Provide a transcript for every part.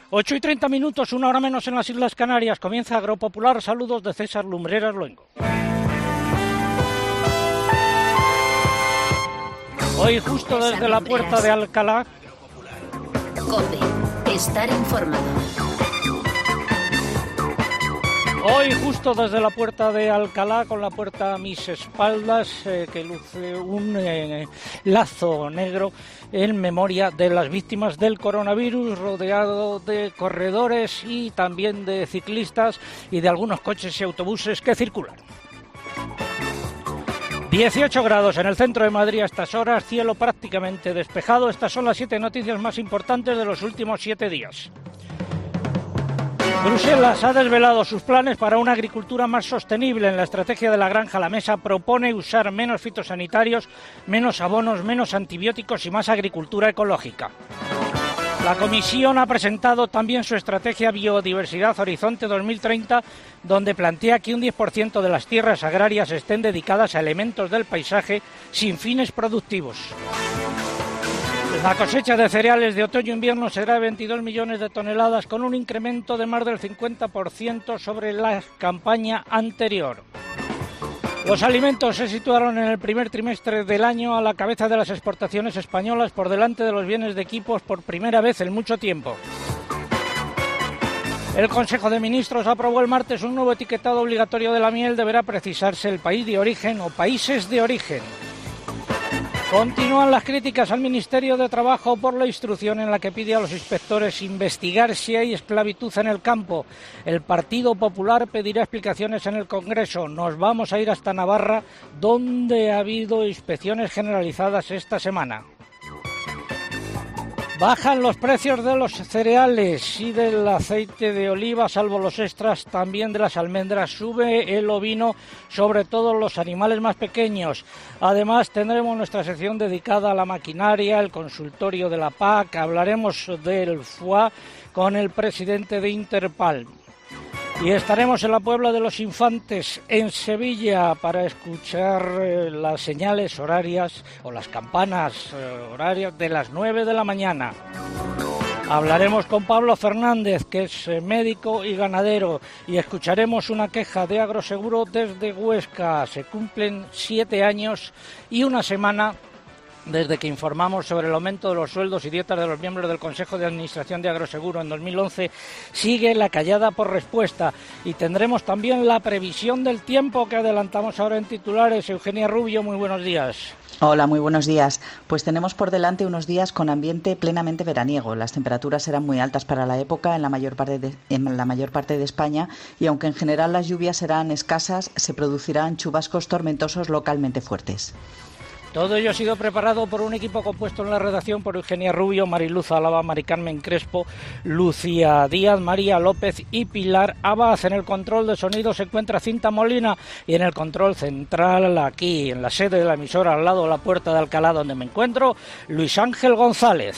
8:30, 1 hora menos en las Islas Canarias. Comienza Agropopular. Saludos de César Lumbreras Luengo. Hoy justo desde la puerta de Alcalá. COPE. Estar informado. Hoy justo desde la puerta de Alcalá, con la puerta a mis espaldas, que luce un lazo negro en memoria de las víctimas del coronavirus, rodeado de corredores y también de ciclistas y de algunos coches y autobuses que circulan. 18 grados en el centro de Madrid a estas horas, cielo prácticamente despejado. Estas son las 7 noticias más importantes de los últimos 7 días. Bruselas ha desvelado sus planes para una agricultura más sostenible. En la estrategia de la granja, la mesa propone usar menos fitosanitarios, menos abonos, menos antibióticos y más agricultura ecológica. La Comisión ha presentado también su estrategia Biodiversidad Horizonte 2030, donde plantea que un 10% de las tierras agrarias estén dedicadas a elementos del paisaje sin fines productivos. La cosecha de cereales de otoño-invierno será de 22 millones de toneladas, con un incremento de más del 50% sobre la campaña anterior. Los alimentos se situaron en el primer trimestre del año a la cabeza de las exportaciones españolas, por delante de los bienes de equipos por primera vez en mucho tiempo. El Consejo de Ministros aprobó el martes un nuevo etiquetado obligatorio de la miel. Deberá precisarse el país de origen o países de origen. Continúan las críticas al Ministerio de Trabajo por la instrucción en la que pide a los inspectores investigar si hay esclavitud en el campo. El Partido Popular pedirá explicaciones en el Congreso. Nos vamos a ir hasta Navarra, donde ha habido inspecciones generalizadas esta semana. Bajan los precios de los cereales y del aceite de oliva, salvo los extras, también de las almendras. Sube el ovino, sobre todo los animales más pequeños. Además, tendremos nuestra sección dedicada a la maquinaria, el consultorio de la PAC. Hablaremos del FUA con el presidente de Interpal. Y estaremos en la Puebla de los Infantes, en Sevilla, para escuchar las señales horarias o las campanas horarias de las 9 de la mañana. Hablaremos con Pablo Fernández, que es médico y ganadero, y escucharemos una queja de Agroseguro desde Huesca. Se cumplen 7 años y una semana desde que informamos sobre el aumento de los sueldos y dietas de los miembros del Consejo de Administración de Agroseguro en 2011. Sigue la callada por respuesta, y tendremos también la previsión del tiempo que adelantamos ahora en titulares. Eugenia Rubio, muy buenos días. Hola, muy buenos días. Pues tenemos por delante unos días con ambiente plenamente veraniego. Las temperaturas serán muy altas para la época en la mayor parte de España, y aunque en general las lluvias serán escasas, se producirán chubascos tormentosos localmente fuertes. Todo ello ha sido preparado por un equipo compuesto en la redacción por Eugenia Rubio, Mariluz Álava, Mari Carmen Crespo, Lucía Díaz, María López y Pilar Abad. En el control de sonido se encuentra Cinta Molina, y en el control central, aquí en la sede de la emisora, al lado de la puerta de Alcalá donde me encuentro, Luis Ángel González.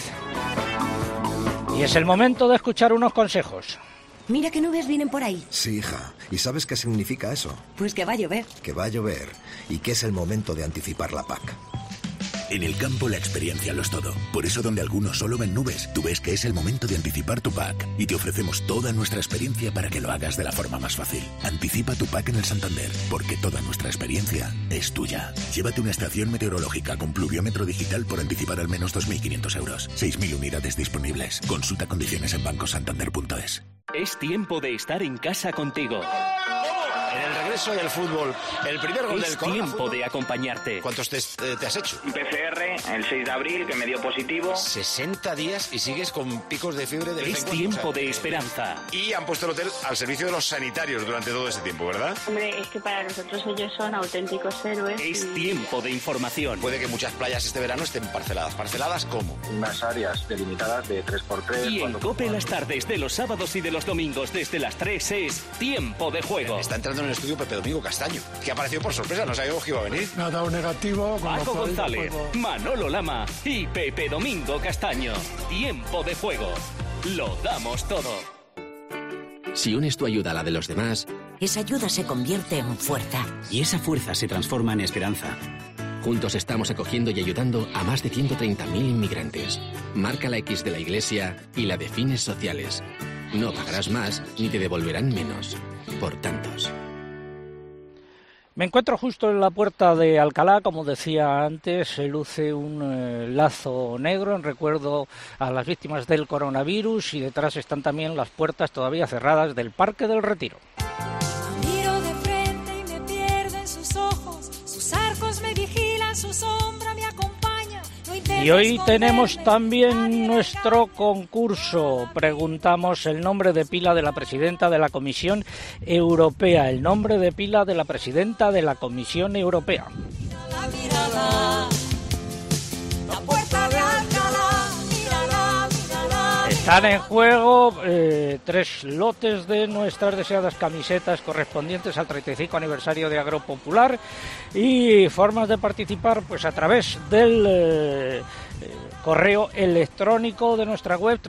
Y es el momento de escuchar unos consejos. Mira qué nubes vienen por ahí. Sí, hija. ¿Y sabes qué significa eso? Pues que va a llover. Que va a llover y que es el momento de anticipar la PAC. En el campo la experiencia lo es todo. Por eso, donde algunos solo ven nubes, tú ves que es el momento de anticipar tu PAC. Y te ofrecemos toda nuestra experiencia para que lo hagas de la forma más fácil. Anticipa tu PAC en el Santander, porque toda nuestra experiencia es tuya. Llévate una estación meteorológica con pluviómetro digital por anticipar al menos 2.500 euros. 6.000 unidades disponibles. Consulta condiciones en bancosantander.es. Es tiempo de estar en casa contigo. En el regreso del fútbol, el primer gol del Corona. Es tiempo de acompañarte. ¿Cuántos test te has hecho? Un PCR el 6 de abril que me dio positivo. 60 días y sigues con picos de fiebre de vez en Es cuando. tiempo de esperanza. Y han puesto el hotel al servicio de los sanitarios durante todo ese tiempo, ¿verdad? Hombre, es que para nosotros ellos son auténticos héroes. Es tiempo de información. Puede que muchas playas este verano estén parceladas. ¿Parceladas cómo? Unas áreas delimitadas de 3x3. Y en COPE las tardes de los sábados y de los domingos desde las 3 es tiempo de juego. Está entrando en el estudio Pepe Domingo Castaño, que ha aparecido por sorpresa, no sabíamos que iba a venir. Me ha dado negativo. Paco González, Manolo Lama y Pepe Domingo Castaño. Tiempo de juego. Lo damos todo. Si unes tu ayuda a la de los demás, esa ayuda se convierte en fuerza. Y esa fuerza se transforma en esperanza. Juntos estamos acogiendo y ayudando a más de 130.000 inmigrantes. Marca la X de la Iglesia y la de fines sociales. No pagarás más ni te devolverán menos. Por tantos. Me encuentro justo en la puerta de Alcalá, como decía antes, se luce un lazo negro en recuerdo a las víctimas del coronavirus y detrás están también las puertas todavía cerradas del Parque del Retiro. Miro de frente y me pierdo en sus ojos, sus arcos me vigilan, su sombra me acompaña. Y hoy tenemos también nuestro concurso. Preguntamos el nombre de pila de la presidenta de la Comisión Europea. El nombre de pila de la presidenta de la Comisión Europea. La mirada, la puerta de Alcalá, mírala, mírala. Están en juego 3 lotes de nuestras deseadas camisetas correspondientes al 35 aniversario de Agropopular y formas de participar pues a través del correo electrónico de nuestra web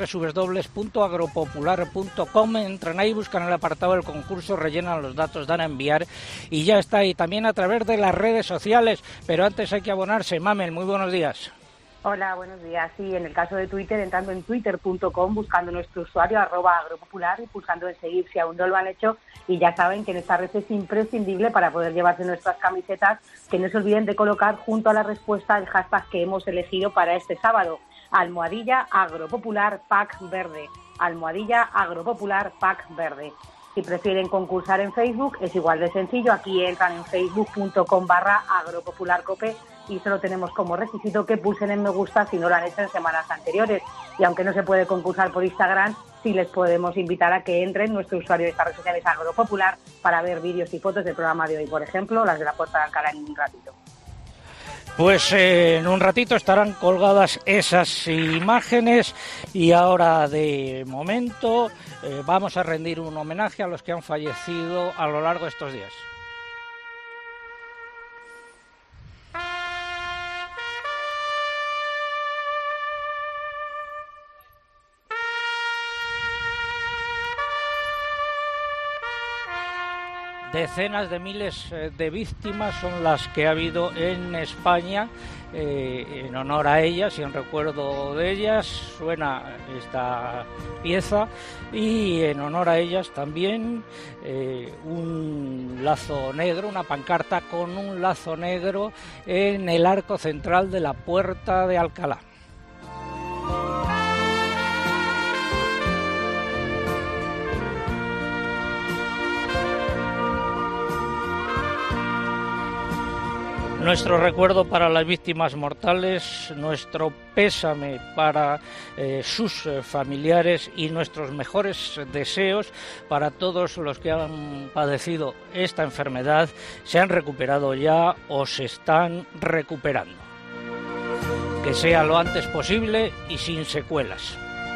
www.agropopular.com. Entran ahí, buscan el apartado del concurso, rellenan los datos, dan a enviar y ya está. Y también a través de las redes sociales, pero antes hay que abonarse. Mamel, muy buenos días. Hola, buenos días. Sí, en el caso de Twitter, entrando en twitter.com, buscando nuestro usuario @agropopular y pulsando en seguir si aún no lo han hecho. Y ya saben que en esta red es imprescindible para poder llevarse nuestras camisetas, que no se olviden de colocar junto a la respuesta el hashtag que hemos elegido para este sábado, #agropopular pack verde, #agropopular pack verde. Si prefieren concursar en Facebook, es igual de sencillo. Aquí entran en facebook.com/agropopularcope y solo tenemos como requisito que pulsen en me gusta si no lo han hecho en semanas anteriores. Y aunque no se puede concursar por Instagram, sí les podemos invitar a que entren. Nuestro usuario de estas redes sociales es Agropopular para ver vídeos y fotos del programa de hoy, por ejemplo, las de la Puerta de Alcalá en un ratito. Pues en un ratito estarán colgadas esas imágenes y ahora de momento vamos a rendir un homenaje a los que han fallecido a lo largo de estos días. Decenas de miles de víctimas son las que ha habido en España. En honor a ellas y en recuerdo de ellas suena esta pieza y en honor a ellas también un lazo negro, una pancarta con un lazo negro en el arco central de la Puerta de Alcalá. Nuestro recuerdo para las víctimas mortales, nuestro pésame para sus familiares y nuestros mejores deseos para todos los que han padecido esta enfermedad, se han recuperado ya o se están recuperando. Que sea lo antes posible y sin secuelas.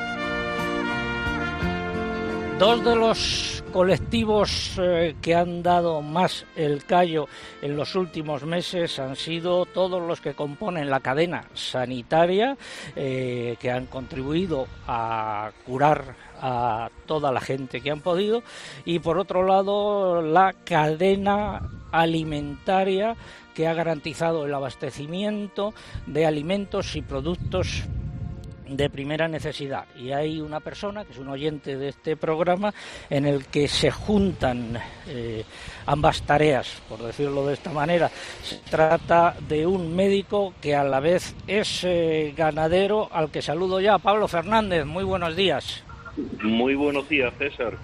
Dos de los colectivos que han dado más el callo en los últimos meses han sido todos los que componen la cadena sanitaria, que han contribuido a curar a toda la gente que han podido, y por otro lado la cadena alimentaria, que ha garantizado el abastecimiento de alimentos y productos de primera necesidad. Y hay una persona que es un oyente de este programa en el que se juntan ambas tareas, por decirlo de esta manera. Se trata de un médico que a la vez es ganadero, al que saludo ya. Pablo Fernández, muy buenos días. Muy buenos días, César.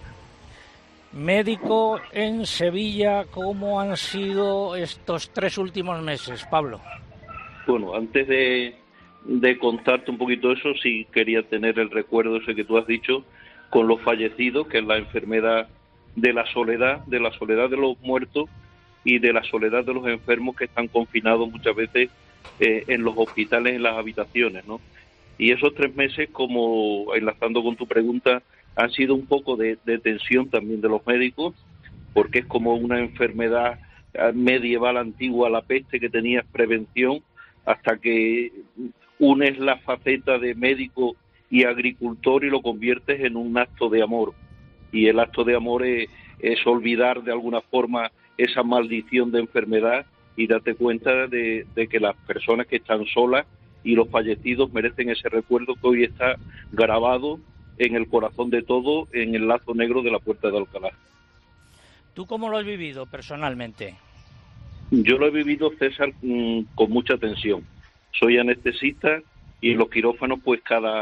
Médico en Sevilla, ¿cómo han sido estos 3 últimos meses, Pablo? Bueno, antes de contarte un poquito eso, sí quería tener el recuerdo ese que tú has dicho con los fallecidos, que es la enfermedad de la soledad de los muertos y de la soledad de los enfermos que están confinados muchas veces en los hospitales, en las habitaciones, ¿no? Y esos 3 meses, como enlazando con tu pregunta, han sido un poco de tensión también de los médicos, porque es como una enfermedad medieval antigua, la peste, que tenías prevención, hasta que unes la faceta de médico y agricultor y lo conviertes en un acto de amor. Y el acto de amor es olvidar de alguna forma esa maldición de enfermedad y date cuenta de que las personas que están solas y los fallecidos merecen ese recuerdo que hoy está grabado en el corazón de todo, en el lazo negro de la Puerta de Alcalá. ¿Tú cómo lo has vivido personalmente? Yo lo he vivido, César, con mucha tensión. Soy anestesista y en los quirófanos pues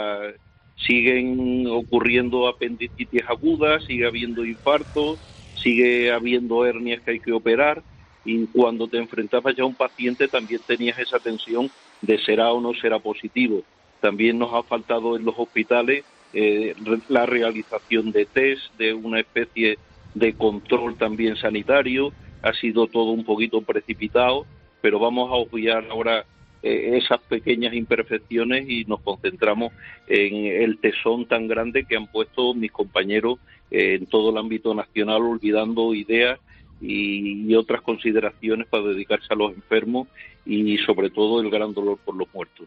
siguen ocurriendo apendicitis agudas, sigue habiendo infartos, sigue habiendo hernias que hay que operar, y cuando te enfrentabas ya a un paciente también tenías esa tensión de será o no será positivo. También nos ha faltado en los hospitales la realización de test, de una especie de control también sanitario. Ha sido todo un poquito precipitado, pero vamos a obviar ahora esas pequeñas imperfecciones y nos concentramos en el tesón tan grande que han puesto mis compañeros en todo el ámbito nacional, olvidando ideas y otras consideraciones para dedicarse a los enfermos y sobre todo el gran dolor por los muertos.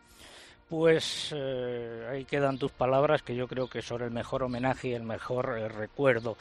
Pues ahí quedan tus palabras, que yo creo que son el mejor homenaje y el mejor recuerdo,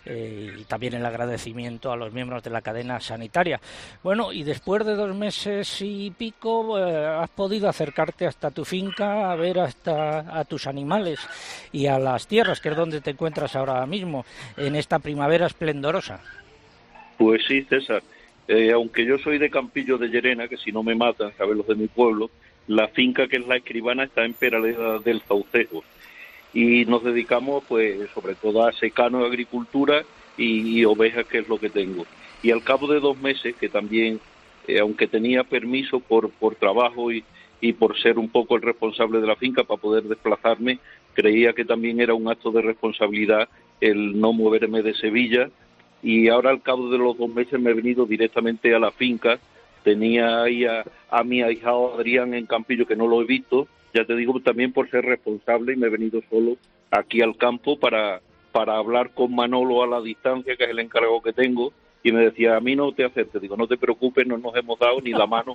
y también el agradecimiento a los miembros de la cadena sanitaria. Bueno, y después de 2 meses y pico, has podido acercarte hasta tu finca a ver a tus animales y a las tierras, que es donde te encuentras ahora mismo, en esta primavera esplendorosa. Pues sí, César. Aunque yo soy de Campillo de Llerena, que si no me matan, saben los de mi pueblo, la finca que es La Escribana está en Peraleda del Saucejo y nos dedicamos pues sobre todo a secano, agricultura y ovejas, que es lo que tengo. Y al cabo de 2 meses, que también, aunque tenía permiso por trabajo y por ser un poco el responsable de la finca para poder desplazarme, creía que también era un acto de responsabilidad el no moverme de Sevilla, y ahora al cabo de los 2 meses me he venido directamente a la finca. Tenía ahí a mi ahijado Adrián en Campillo, que no lo he visto, ya te digo, también por ser responsable, y me he venido solo aquí al campo para hablar con Manolo a la distancia, que es el encargado que tengo, y me decía, a mí no te acerques, digo, no te preocupes, no nos hemos dado ni la mano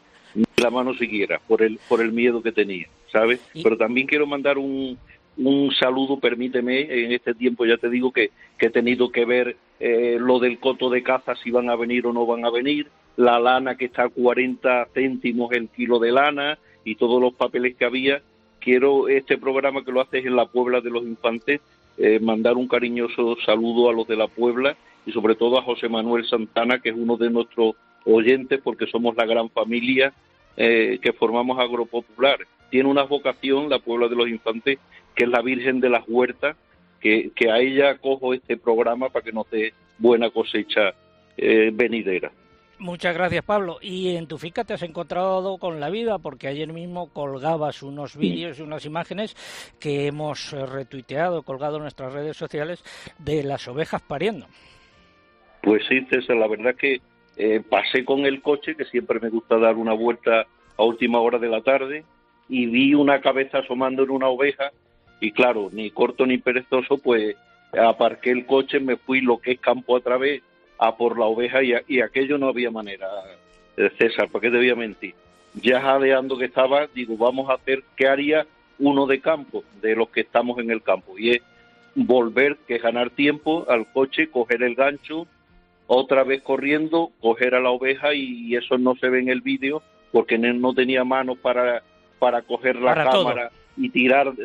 siquiera, por el miedo que tenía, ¿sabes? Pero también quiero mandar un saludo, permíteme, en este tiempo ya te digo que he tenido que ver lo del coto de caza, si van a venir o no van a venir, la lana que está a 40 céntimos el kilo de lana y todos los papeles que había. Quiero, este programa que lo haces en la Puebla de los Infantes, mandar un cariñoso saludo a los de la Puebla y sobre todo a José Manuel Santana, que es uno de nuestros oyentes, porque somos la gran familia que formamos Agropopular. Tiene una vocación, la Puebla de los Infantes, que es la Virgen de las Huertas, que a ella cojo este programa para que nos dé buena cosecha venidera. Muchas gracias, Pablo. Y en tu finca te has encontrado con la vida, porque ayer mismo colgabas unos vídeos y unas imágenes que hemos retuiteado, colgado en nuestras redes sociales, de las ovejas pariendo. Pues sí, César, la verdad que pasé con el coche, que siempre me gusta dar una vuelta a última hora de la tarde, y vi una cabeza asomando en una oveja, y claro, ni corto ni perezoso, pues aparqué el coche, me fui lo que es campo a través a por la oveja, y aquello no había manera, César, ¿para qué te voy a mentir? Ya jadeando que estaba, digo, vamos a hacer, ¿qué haría uno de campo, de los que estamos en el campo? Y es volver, que ganar tiempo al coche, coger el gancho, otra vez corriendo, coger a la oveja, y eso no se ve en el vídeo, porque no tenía manos para coger la cámara todo y tirar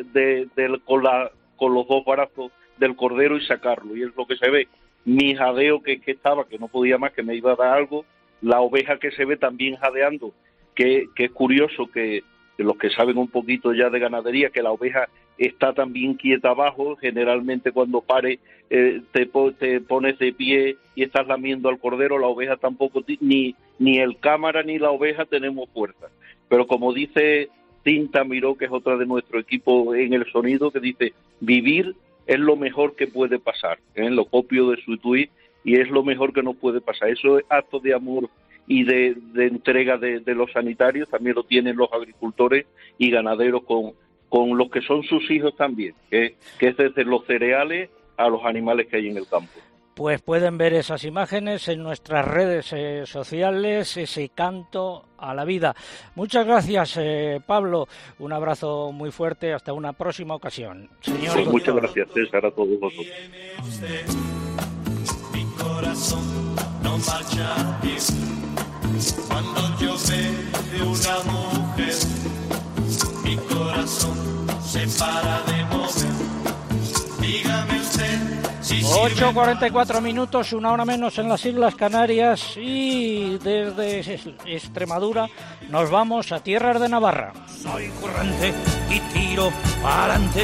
con los 2 brazos del cordero y sacarlo, y es lo que se ve. Mi jadeo que estaba, que no podía más, que me iba a dar algo, la oveja que se ve también jadeando, que es curioso que los que saben un poquito ya de ganadería, que la oveja está también quieta abajo, generalmente cuando pare te pones de pie y estás lamiendo al cordero, la oveja tampoco, ni el cámara ni la oveja tenemos fuerza. Pero como dice Cinta Miró, que es otra de nuestro equipo en el sonido, que dice, vivir es lo mejor que puede pasar, lo copio de su tuit, y es lo mejor que nos puede pasar. Eso es acto de amor y de entrega de los sanitarios, también lo tienen los agricultores y ganaderos con los que son sus hijos también, que es desde los cereales a los animales que hay en el campo. Pues pueden ver esas imágenes en nuestras redes sociales, ese canto a la vida. Muchas gracias, Pablo. Un abrazo muy fuerte. Hasta una próxima ocasión. Señor, pues muchas gracias, César, a todos vosotros. Mi corazón no marcha bien. Cuando yo veo una mujer, mi corazón se para de mover. Dígame usted si 8:44 minutos, una hora menos en las Islas Canarias, y desde Extremadura nos vamos a tierras de Navarra. Soy currante y tiro para adelante,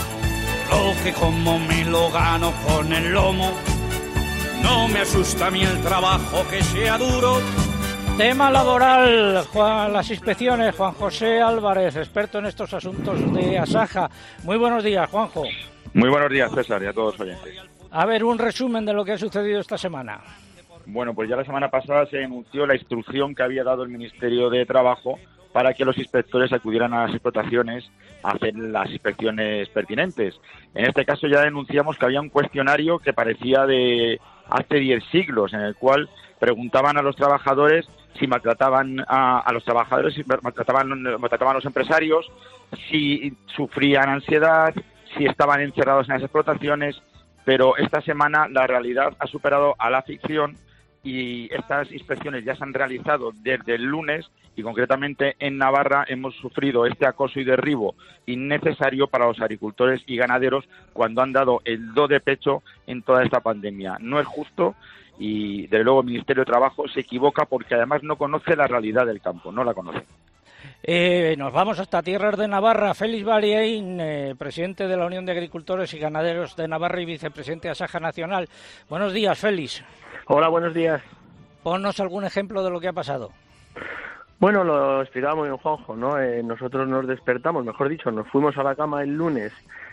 lo que como me lo gano con el lomo. No me asusta a mí el trabajo que sea duro. Tema laboral, las inspecciones. Juan José Álvarez, experto en estos asuntos de Asaja. Muy buenos días, Juanjo. Muy buenos días, César, y a todos los oyentes. A ver, un resumen de lo que ha sucedido esta semana. Bueno, pues ya la semana pasada se anunció la instrucción que había dado el Ministerio de Trabajo para que los inspectores acudieran a las explotaciones a hacer las inspecciones pertinentes. En este caso ya denunciamos que había un cuestionario que parecía de hace 10 siglos, en el cual preguntaban a los trabajadores si maltrataban a los trabajadores, si maltrataban a los empresarios, si sufrían ansiedad, si estaban encerrados en las explotaciones, pero esta semana la realidad ha superado a la ficción y estas inspecciones ya se han realizado desde el lunes y concretamente en Navarra hemos sufrido este acoso y derribo innecesario para los agricultores y ganaderos cuando han dado el do de pecho en toda esta pandemia. No es justo y desde luego el Ministerio de Trabajo se equivoca porque además no conoce la realidad del campo, no la conoce. Nos vamos hasta tierras de Navarra. Félix Bariaín, presidente de la Unión de Agricultores y Ganaderos de Navarra y vicepresidente de Asaja Nacional. Buenos días, Félix. Hola, buenos días. Ponnos algún ejemplo de lo que ha pasado. Bueno, lo explicaba muy bien Juanjo, ¿no? Nosotros nos despertamos, mejor dicho, nos fuimos a la cama el lunes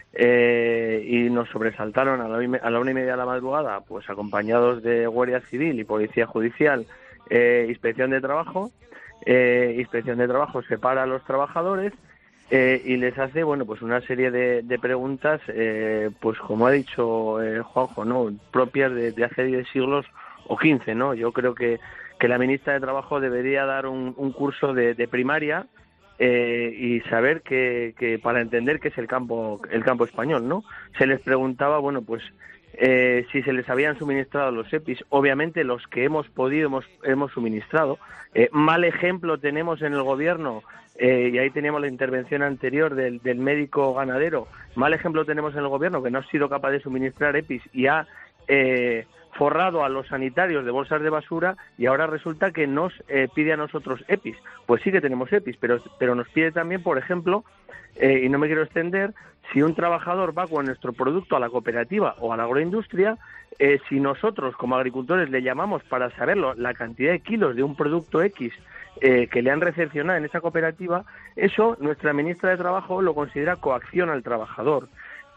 y nos sobresaltaron a la 1:30 de la madrugada, pues acompañados de Guardia Civil y Policía Judicial, Inspección de Trabajo. Inspección de Trabajo separa a los trabajadores y les hace, bueno, pues una serie de preguntas, pues como ha dicho Juanjo, ¿no? Propias de hace 10 siglos o 15, ¿no? Yo creo que la ministra de Trabajo debería dar un curso de primaria y saber que para entender qué es el campo español, ¿no? Se les preguntaba, bueno, pues si se les habían suministrado los EPIs, obviamente los que hemos podido hemos suministrado. Mal ejemplo tenemos en el gobierno, y ahí teníamos la intervención anterior del médico ganadero, mal ejemplo tenemos en el gobierno que no ha sido capaz de suministrar EPIs y ha forrado a los sanitarios de bolsas de basura y ahora resulta que nos pide a nosotros EPIs. Pues sí que tenemos EPIs, pero nos pide también, por ejemplo, y no me quiero extender, si un trabajador va con nuestro producto a la cooperativa o a la agroindustria, si nosotros como agricultores le llamamos para saberlo, la cantidad de kilos de un producto X que le han recepcionado en esa cooperativa, eso nuestra ministra de Trabajo lo considera coacción al trabajador.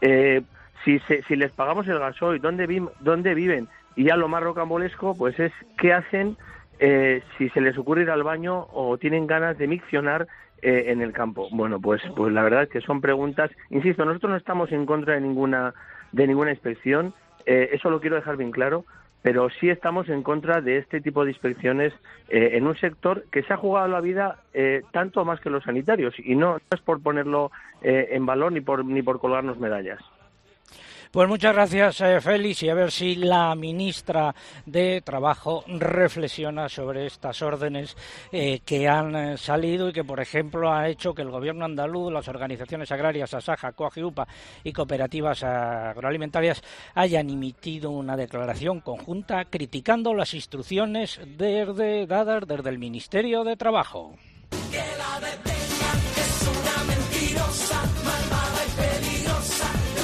Si les pagamos el gasoil, dónde viven, y ya lo más rocambolesco, pues es qué hacen si se les ocurre ir al baño o tienen ganas de miccionar en el campo. Bueno, pues la verdad es que son preguntas, insisto, nosotros no estamos en contra de ninguna inspección, eso lo quiero dejar bien claro, pero sí estamos en contra de este tipo de inspecciones en un sector que se ha jugado la vida tanto más que los sanitarios, y no es por ponerlo en valor ni por colgarnos medallas. Pues muchas gracias, Félix, y a ver si la ministra de Trabajo reflexiona sobre estas órdenes que han salido y que, por ejemplo, ha hecho que el Gobierno andaluz, las organizaciones agrarias, Asaja, COAG, UPA y cooperativas agroalimentarias hayan emitido una declaración conjunta criticando las instrucciones dadas desde el Ministerio de Trabajo. Que la detengan, es una mentirosa, malvada y peligrosa.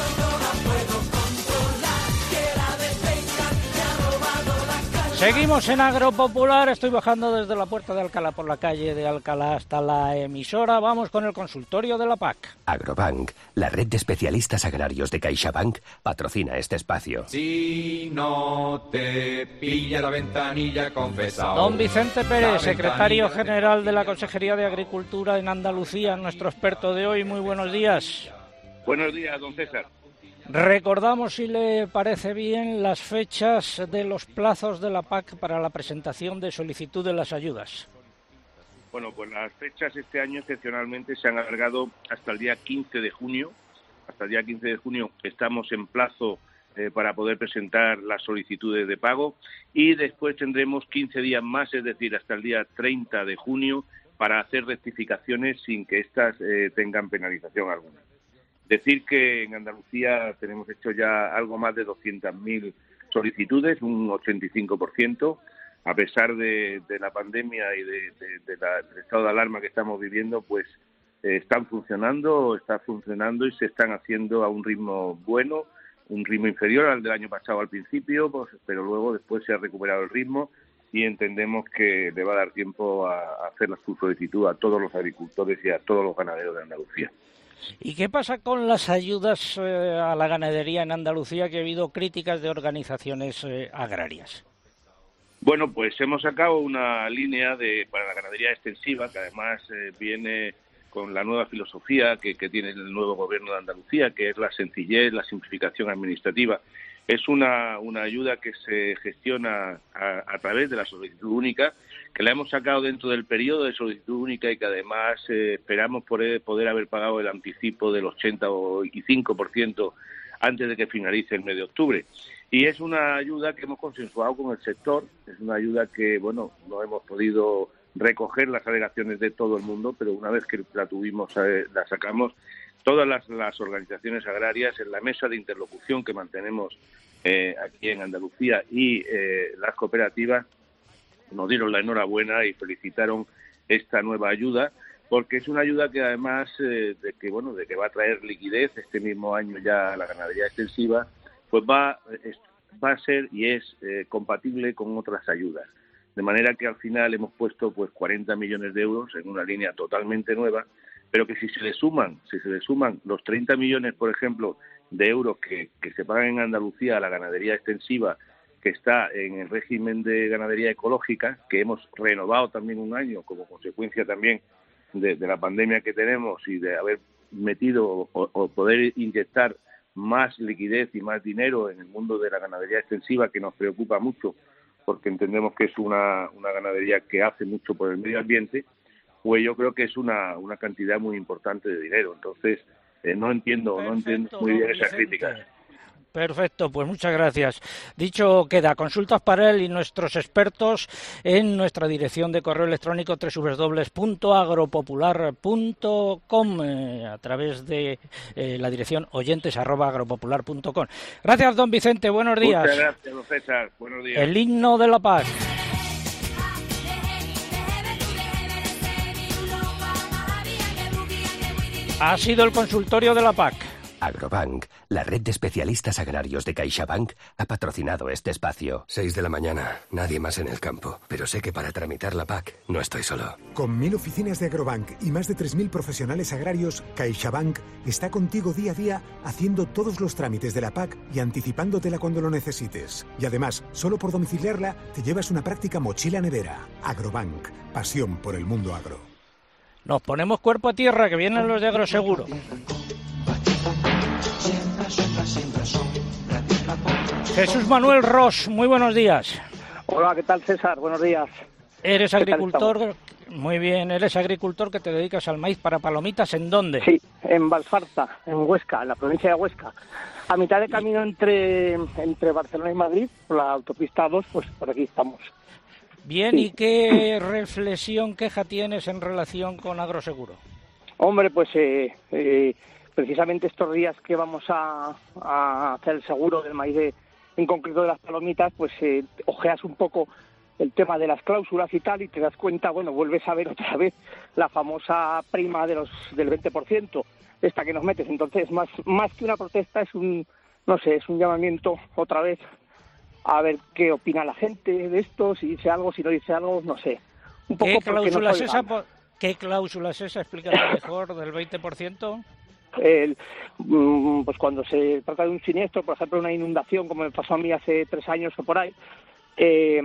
Seguimos en Agropopular, estoy bajando desde la puerta de Alcalá por la calle de Alcalá hasta la emisora. Vamos con el consultorio de la PAC. Agrobank, la red de especialistas agrarios de CaixaBank, patrocina este espacio. Si no te pilla la ventanilla, confesado. Don Vicente Pérez, secretario general de la Consejería de Agricultura en Andalucía, nuestro experto de hoy. Muy buenos días. Buenos días, don César. Recordamos, si le parece bien, las fechas de los plazos de la PAC para la presentación de solicitud de las ayudas. Bueno, pues las fechas este año excepcionalmente se han alargado hasta el día 15 de junio. Hasta el día 15 de junio estamos en plazo para poder presentar las solicitudes de pago, y después tendremos 15 días más, es decir, hasta el día 30 de junio, para hacer rectificaciones sin que éstas tengan penalización alguna. Decir que en Andalucía tenemos hecho ya algo más de 200.000 solicitudes, un 85%, a pesar de la pandemia y del estado de alarma que estamos viviendo, pues está funcionando y se están haciendo a un ritmo bueno, un ritmo inferior al del año pasado al principio, pues, pero luego después se ha recuperado el ritmo y entendemos que le va a dar tiempo a hacer su solicitud a todos los agricultores y a todos los ganaderos de Andalucía. ¿Y qué pasa con las ayudas a la ganadería en Andalucía, que ha habido críticas de organizaciones agrarias? Bueno, pues hemos sacado una línea para la ganadería extensiva, que además viene con la nueva filosofía que tiene el nuevo gobierno de Andalucía, que es la sencillez, la simplificación administrativa. Es una ayuda que se gestiona a través de la solicitud única, que la hemos sacado dentro del periodo de solicitud única y que además esperamos poder haber pagado el anticipo del 85% antes de que finalice el mes de octubre. Y es una ayuda que hemos consensuado con el sector, es una ayuda que, bueno, no hemos podido recoger las alegaciones de todo el mundo, pero una vez que la tuvimos, la sacamos, todas las organizaciones agrarias en la mesa de interlocución que mantenemos aquí en Andalucía y las cooperativas nos dieron la enhorabuena y felicitaron esta nueva ayuda, porque es una ayuda que además de que va a traer liquidez este mismo año ya a la ganadería extensiva, pues va a ser y es compatible con otras ayudas. De manera que al final hemos puesto pues 40 millones de euros en una línea totalmente nueva, pero que si se le suman los 30 millones, por ejemplo, de euros que se pagan en Andalucía a la ganadería extensiva, que está en el régimen de ganadería ecológica, que hemos renovado también un año como consecuencia también de la pandemia que tenemos y de haber metido o poder inyectar más liquidez y más dinero en el mundo de la ganadería extensiva, que nos preocupa mucho, porque entendemos que es una ganadería que hace mucho por el medio ambiente, pues yo creo que es una cantidad muy importante de dinero. Entonces, no entiendo muy bien esas críticas. Perfecto, pues muchas gracias. Dicho queda, consultas para él y nuestros expertos en nuestra dirección de correo electrónico www.agropopular.com a través de la dirección oyentes@agropopular.com. Gracias, don Vicente, buenos días. Muchas gracias, don César, buenos días. El himno de la PAC. Ha sido el consultorio de la PAC. Agrobank, la red de especialistas agrarios de CaixaBank, ha patrocinado este espacio. 6 de la mañana, nadie más en el campo. Pero sé que para tramitar la PAC no estoy solo. Con 1.000 oficinas de Agrobank y más de 3.000 profesionales agrarios, CaixaBank está contigo día a día haciendo todos los trámites de la PAC y anticipándotela cuando lo necesites. Y además, solo por domiciliarla, te llevas una práctica mochila nevera. Agrobank, pasión por el mundo agro. Nos ponemos cuerpo a tierra, que vienen los de Agroseguro. Jesús Manuel Ros, muy buenos días. Hola, ¿qué tal, César? Buenos días. Eres agricultor, muy bien, eres agricultor que te dedicas al maíz para palomitas, ¿en dónde? Sí, en Valfarta, en Huesca, en la provincia de Huesca. A mitad de camino entre Barcelona y Madrid, por la autopista 2, pues por aquí estamos. Bien, sí. ¿Y qué reflexión, queja tienes en relación con Agroseguro? Hombre, pues precisamente estos días que vamos a hacer el seguro del maíz, en concreto de las palomitas, pues ojeas un poco el tema de las cláusulas y tal, y te das cuenta, bueno, vuelves a ver otra vez la famosa prima del 20%, esta que nos metes. Entonces, más que una protesta, es un llamamiento otra vez a ver qué opina la gente de esto, si dice algo, si no dice algo, no sé. Un poco ¿Qué cláusula es esa? Explícame mejor, del 20%. Pues cuando se trata de un siniestro, por ejemplo una inundación, como me pasó a mí hace 3 años o por ahí, de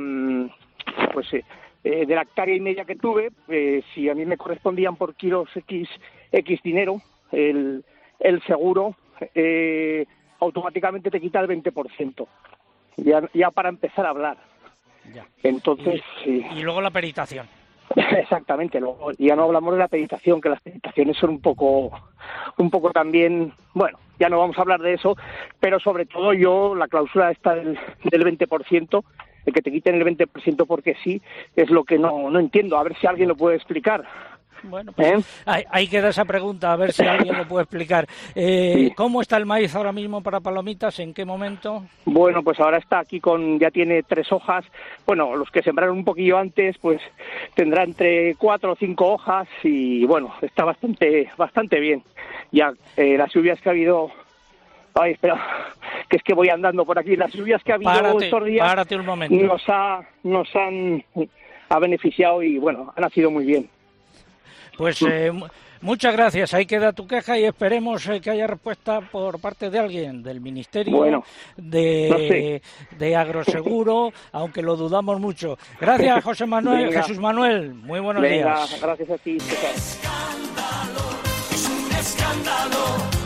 la hectárea y media que tuve, si a mí me correspondían por kilos X dinero, el seguro automáticamente te quita el 20%, ya para empezar a hablar. Ya. Entonces y luego la peritación. Exactamente, luego ya no hablamos de la acreditación, que las acreditaciones son un poco también, bueno, ya no vamos a hablar de eso, pero sobre todo yo, la cláusula esta del 20%, el que te quiten el 20% porque sí, es lo que no entiendo, a ver si alguien lo puede explicar. Bueno, pues ahí queda esa pregunta, a ver si alguien lo puede explicar. ¿Cómo está el maíz ahora mismo para palomitas? ¿En qué momento? Bueno, pues ahora está aquí ya tiene 3 hojas. Bueno, los que sembraron un poquillo antes, pues tendrá entre 4 o 5 hojas y bueno, está bastante bien. Ya las lluvias que ha habido... Ay, espera, que es que voy andando por aquí. Las lluvias que ha habido estos días párate un momento. nos han beneficiado y bueno, ha nacido muy bien. Pues muchas gracias. Ahí queda tu queja y esperemos que haya respuesta por parte de alguien, del Ministerio, de Agroseguro, aunque lo dudamos mucho. Gracias, José Manuel. Venga. Jesús Manuel. Muy buenos días. Gracias a ti. Escándalo, es un escándalo,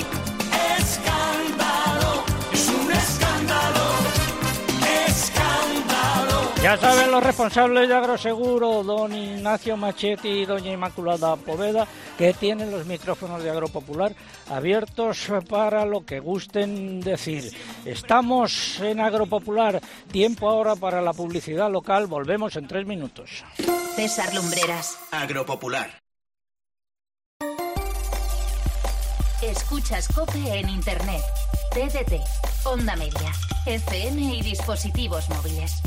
escándalo, es un escándalo, escándalo. Ya saben los responsables de Agroseguro, don Ignacio Machetti y doña Inmaculada Poveda, que tienen los micrófonos de Agropopular abiertos para lo que gusten decir. Estamos en Agropopular, tiempo ahora para la publicidad local, volvemos en 3 minutos. César Lumbreras. Agropopular. Escuchas COPE en Internet, TDT, Onda Media, FM y dispositivos móviles.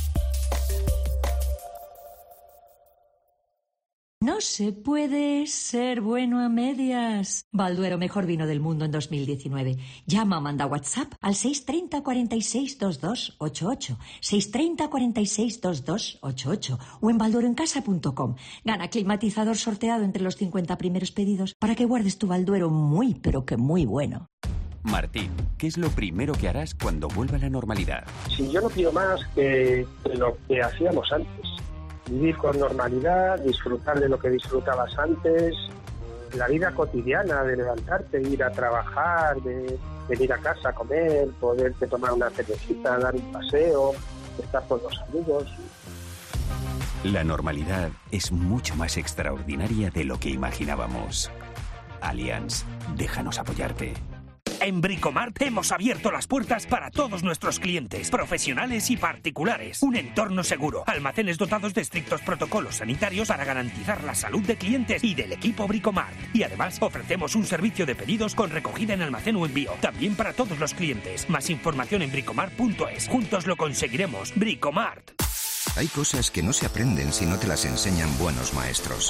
No se puede ser bueno a medias. Balduero, mejor vino del mundo en 2019. Llama o manda WhatsApp al 630 46 22 88, 630 46 22 88 o en baldueroencasa.com. Gana climatizador sorteado entre los 50 primeros pedidos para que guardes tu Balduero muy, pero que muy bueno. Martín, ¿qué es lo primero que harás cuando vuelva la normalidad? Si yo no pido más que lo que hacíamos antes. Vivir con normalidad, disfrutar de lo que disfrutabas antes, la vida cotidiana de levantarte, ir a trabajar, de venir a casa a comer, poderte tomar una cervecita, dar un paseo, estar con los amigos. La normalidad es mucho más extraordinaria de lo que imaginábamos. Allianz, déjanos apoyarte. En Bricomart hemos abierto las puertas para todos nuestros clientes, profesionales y particulares. Un entorno seguro, almacenes dotados de estrictos protocolos sanitarios para garantizar la salud de clientes y del equipo Bricomart. Y además ofrecemos un servicio de pedidos con recogida en almacén o envío, también para todos los clientes. Más información en bricomart.es. Juntos lo conseguiremos. Bricomart. Hay cosas que no se aprenden si no te las enseñan buenos maestros.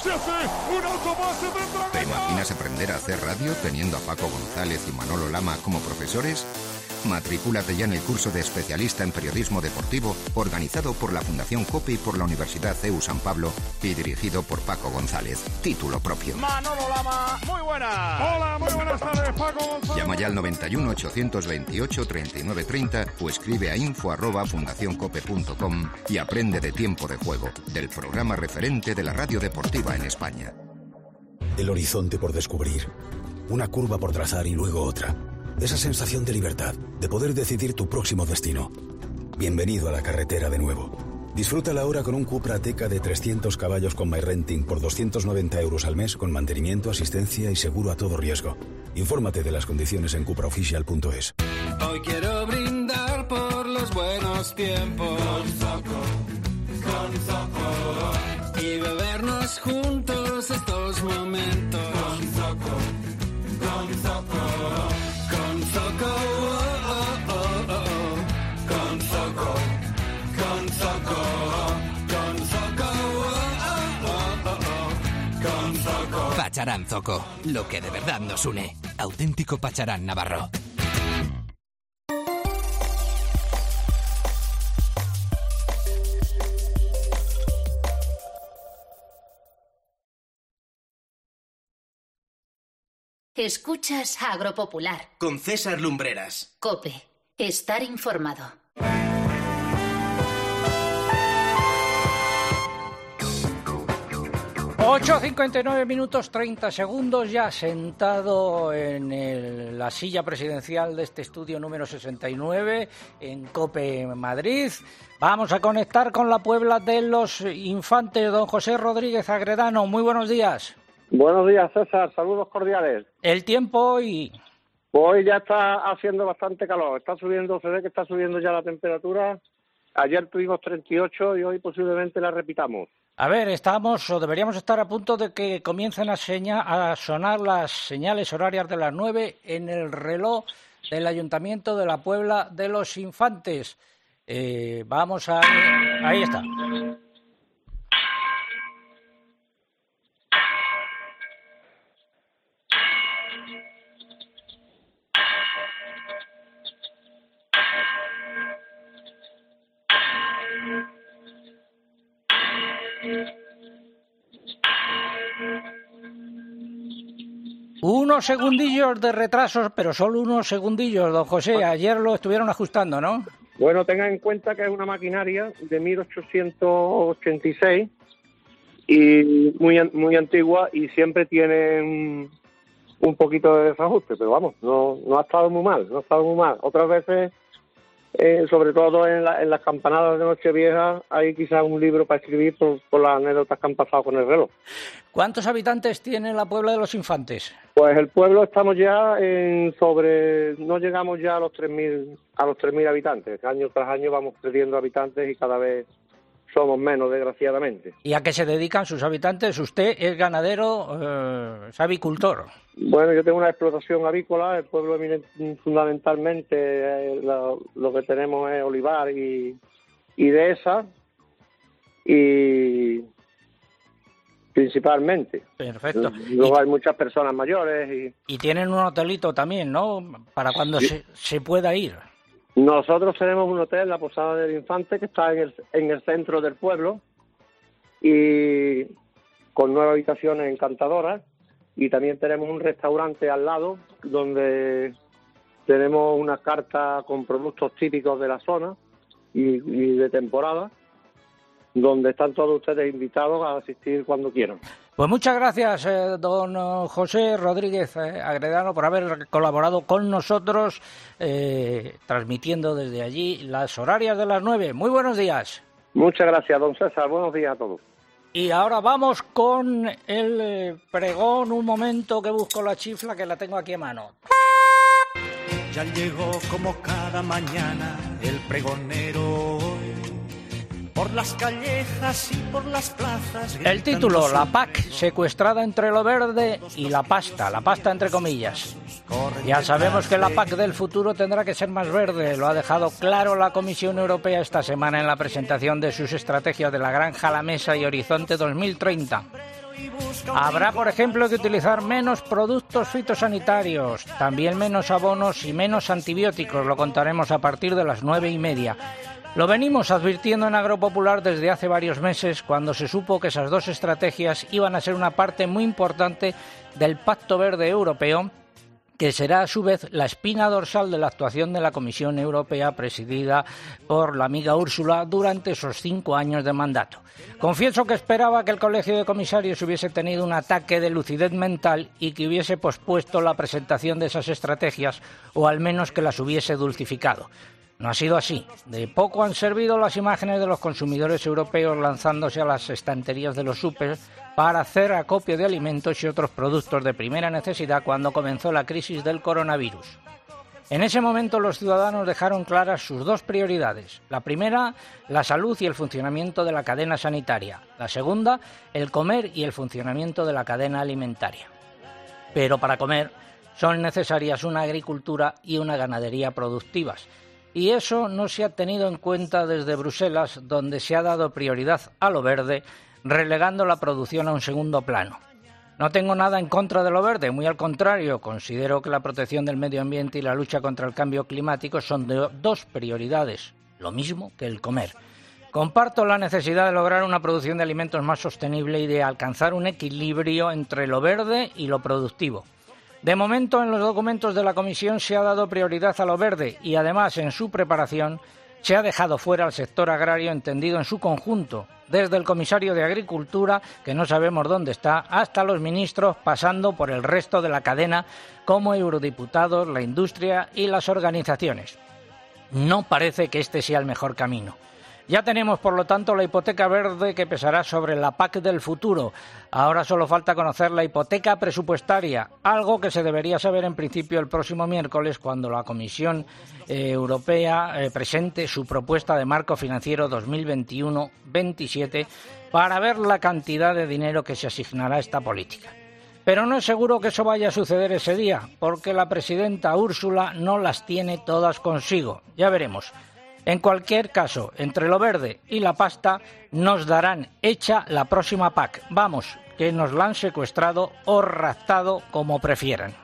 ¿Te imaginas aprender a hacer radio teniendo a Paco González y Manolo Lama como profesores? Matricúlate ya en el curso de especialista en periodismo deportivo organizado por la Fundación COPE y por la Universidad CEU San Pablo y dirigido por Paco González. Título propio. Manolo Lama, muy buenas. Hola, muy buenas tardes, Paco González. Llama ya al 91 828 3930 o escribe a info@fundacioncope.com y aprende de Tiempo de Juego, del programa referente de la radio deportiva en España. El horizonte por descubrir, una curva por trazar y luego otra. Esa sensación de libertad, de poder decidir tu próximo destino. Bienvenido a la carretera de nuevo. Disfrútala ahora con un Cupra Ateca de 300 caballos con MyRenting por 290 € al mes con mantenimiento, asistencia y seguro a todo riesgo. Infórmate de las condiciones en cupraofficial.es. Hoy quiero brindar por los buenos tiempos con Zoco y bebernos juntos estos momentos con Zoco. Con Zoco, oh, oh, oh, oh. Con Zoco, con Zoco, con Zoco, oh, oh, oh, oh. Con Zoco. Pacharán Zoco, lo que de verdad nos une. Auténtico Pacharán Navarro. Escuchas Agropopular. Con César Lumbreras. COPE. Estar informado. 8:59 minutos 30 segundos, ya sentado en la silla presidencial de este estudio número 69 en COPE Madrid. Vamos a conectar con la Puebla de los Infantes, don José Rodríguez Agredano. Muy buenos días. Buenos días, César. Saludos cordiales. El tiempo hoy... Hoy ya está haciendo bastante calor. Está subiendo, se ve que está subiendo ya la temperatura. Ayer tuvimos 38 y hoy posiblemente la repitamos. A ver, deberíamos estar a punto de que comiencen a sonar las señales horarias de las 9 en el reloj del Ayuntamiento de la Puebla de los Infantes. Ahí está. Unos segundillos de retrasos, pero solo unos segundillos, don José. Ayer lo estuvieron ajustando, ¿no? Bueno, tengan en cuenta que es una maquinaria de 1886 y muy antigua y siempre tiene un poquito de desajuste, pero vamos, no ha estado muy mal, Otras veces, sobre todo en las campanadas de Nochevieja, hay quizás un libro para escribir por las anécdotas que han pasado con el reloj. ¿Cuántos habitantes tiene la Puebla de los Infantes? Pues el pueblo estamos ya no llegamos ya a los 3.000 habitantes. Año tras año vamos perdiendo habitantes y cada vez somos menos, desgraciadamente. ¿Y a qué se dedican sus habitantes? Usted es ganadero, es avicultor. Bueno, yo tengo una explotación avícola. El pueblo fundamentalmente lo que tenemos es olivar y dehesa y principalmente. Perfecto. Luego hay muchas personas mayores y tienen un hotelito también, ¿no? Para cuando se pueda ir. Nosotros tenemos un hotel, la Posada del Infante, que está en el centro del pueblo y con 9 habitaciones encantadoras, y también tenemos un restaurante al lado donde tenemos una carta con productos típicos de la zona y de temporada, donde están todos ustedes invitados a asistir cuando quieran. Pues muchas gracias, don José Rodríguez Agredano, por haber colaborado con nosotros, transmitiendo desde allí las horarias de las 9. Muy buenos días. Muchas gracias, don César. Buenos días a todos. Y ahora vamos con el pregón. Un momento que busco la chifla, que la tengo aquí a mano. Ya llegó como cada mañana el pregonero, por las callejas y por las plazas. El título, la PAC secuestrada entre lo verde y la pasta entre comillas. Ya sabemos que la PAC del futuro tendrá que ser más verde, lo ha dejado claro la Comisión Europea esta semana en la presentación de sus estrategias de la granja a la mesa y Horizonte 2030. Habrá, por ejemplo, que utilizar menos productos fitosanitarios, también menos abonos y menos antibióticos, lo contaremos a partir de las 9:30. Lo venimos advirtiendo en Agropopular desde hace varios meses, cuando se supo que esas dos estrategias iban a ser una parte muy importante del Pacto Verde Europeo, que será a su vez la espina dorsal de la actuación de la Comisión Europea presidida por la amiga Úrsula durante esos 5 años de mandato. Confieso que esperaba que el Colegio de Comisarios hubiese tenido un ataque de lucidez mental y que hubiese pospuesto la presentación de esas estrategias, o al menos que las hubiese dulcificado. No ha sido así. De poco han servido las imágenes de los consumidores europeos lanzándose a las estanterías de los súper para hacer acopio de alimentos y otros productos de primera necesidad cuando comenzó la crisis del coronavirus. En ese momento los ciudadanos dejaron claras sus dos prioridades. La primera, la salud y el funcionamiento de la cadena sanitaria. La segunda, el comer y el funcionamiento de la cadena alimentaria. Pero para comer son necesarias una agricultura y una ganadería productivas. Y eso no se ha tenido en cuenta desde Bruselas, donde se ha dado prioridad a lo verde, relegando la producción a un segundo plano. No tengo nada en contra de lo verde, muy al contrario, considero que la protección del medio ambiente y la lucha contra el cambio climático son dos prioridades, lo mismo que el comer. Comparto la necesidad de lograr una producción de alimentos más sostenible y de alcanzar un equilibrio entre lo verde y lo productivo. De momento, en los documentos de la Comisión se ha dado prioridad a lo verde y, además, en su preparación se ha dejado fuera al sector agrario entendido en su conjunto, desde el comisario de Agricultura, que no sabemos dónde está, hasta los ministros, pasando por el resto de la cadena, como eurodiputados, la industria y las organizaciones. No parece que este sea el mejor camino. Ya tenemos, por lo tanto, la hipoteca verde que pesará sobre la PAC del futuro. Ahora solo falta conocer la hipoteca presupuestaria, algo que se debería saber en principio el próximo miércoles, cuando la Comisión Europea presente su propuesta de marco financiero 2021-27 para ver la cantidad de dinero que se asignará a esta política. Pero no es seguro que eso vaya a suceder ese día, porque la presidenta Úrsula no las tiene todas consigo. Ya veremos. En cualquier caso, entre lo verde y la pasta nos darán hecha la próxima PAC. Vamos, que nos la han secuestrado o raptado, como prefieran.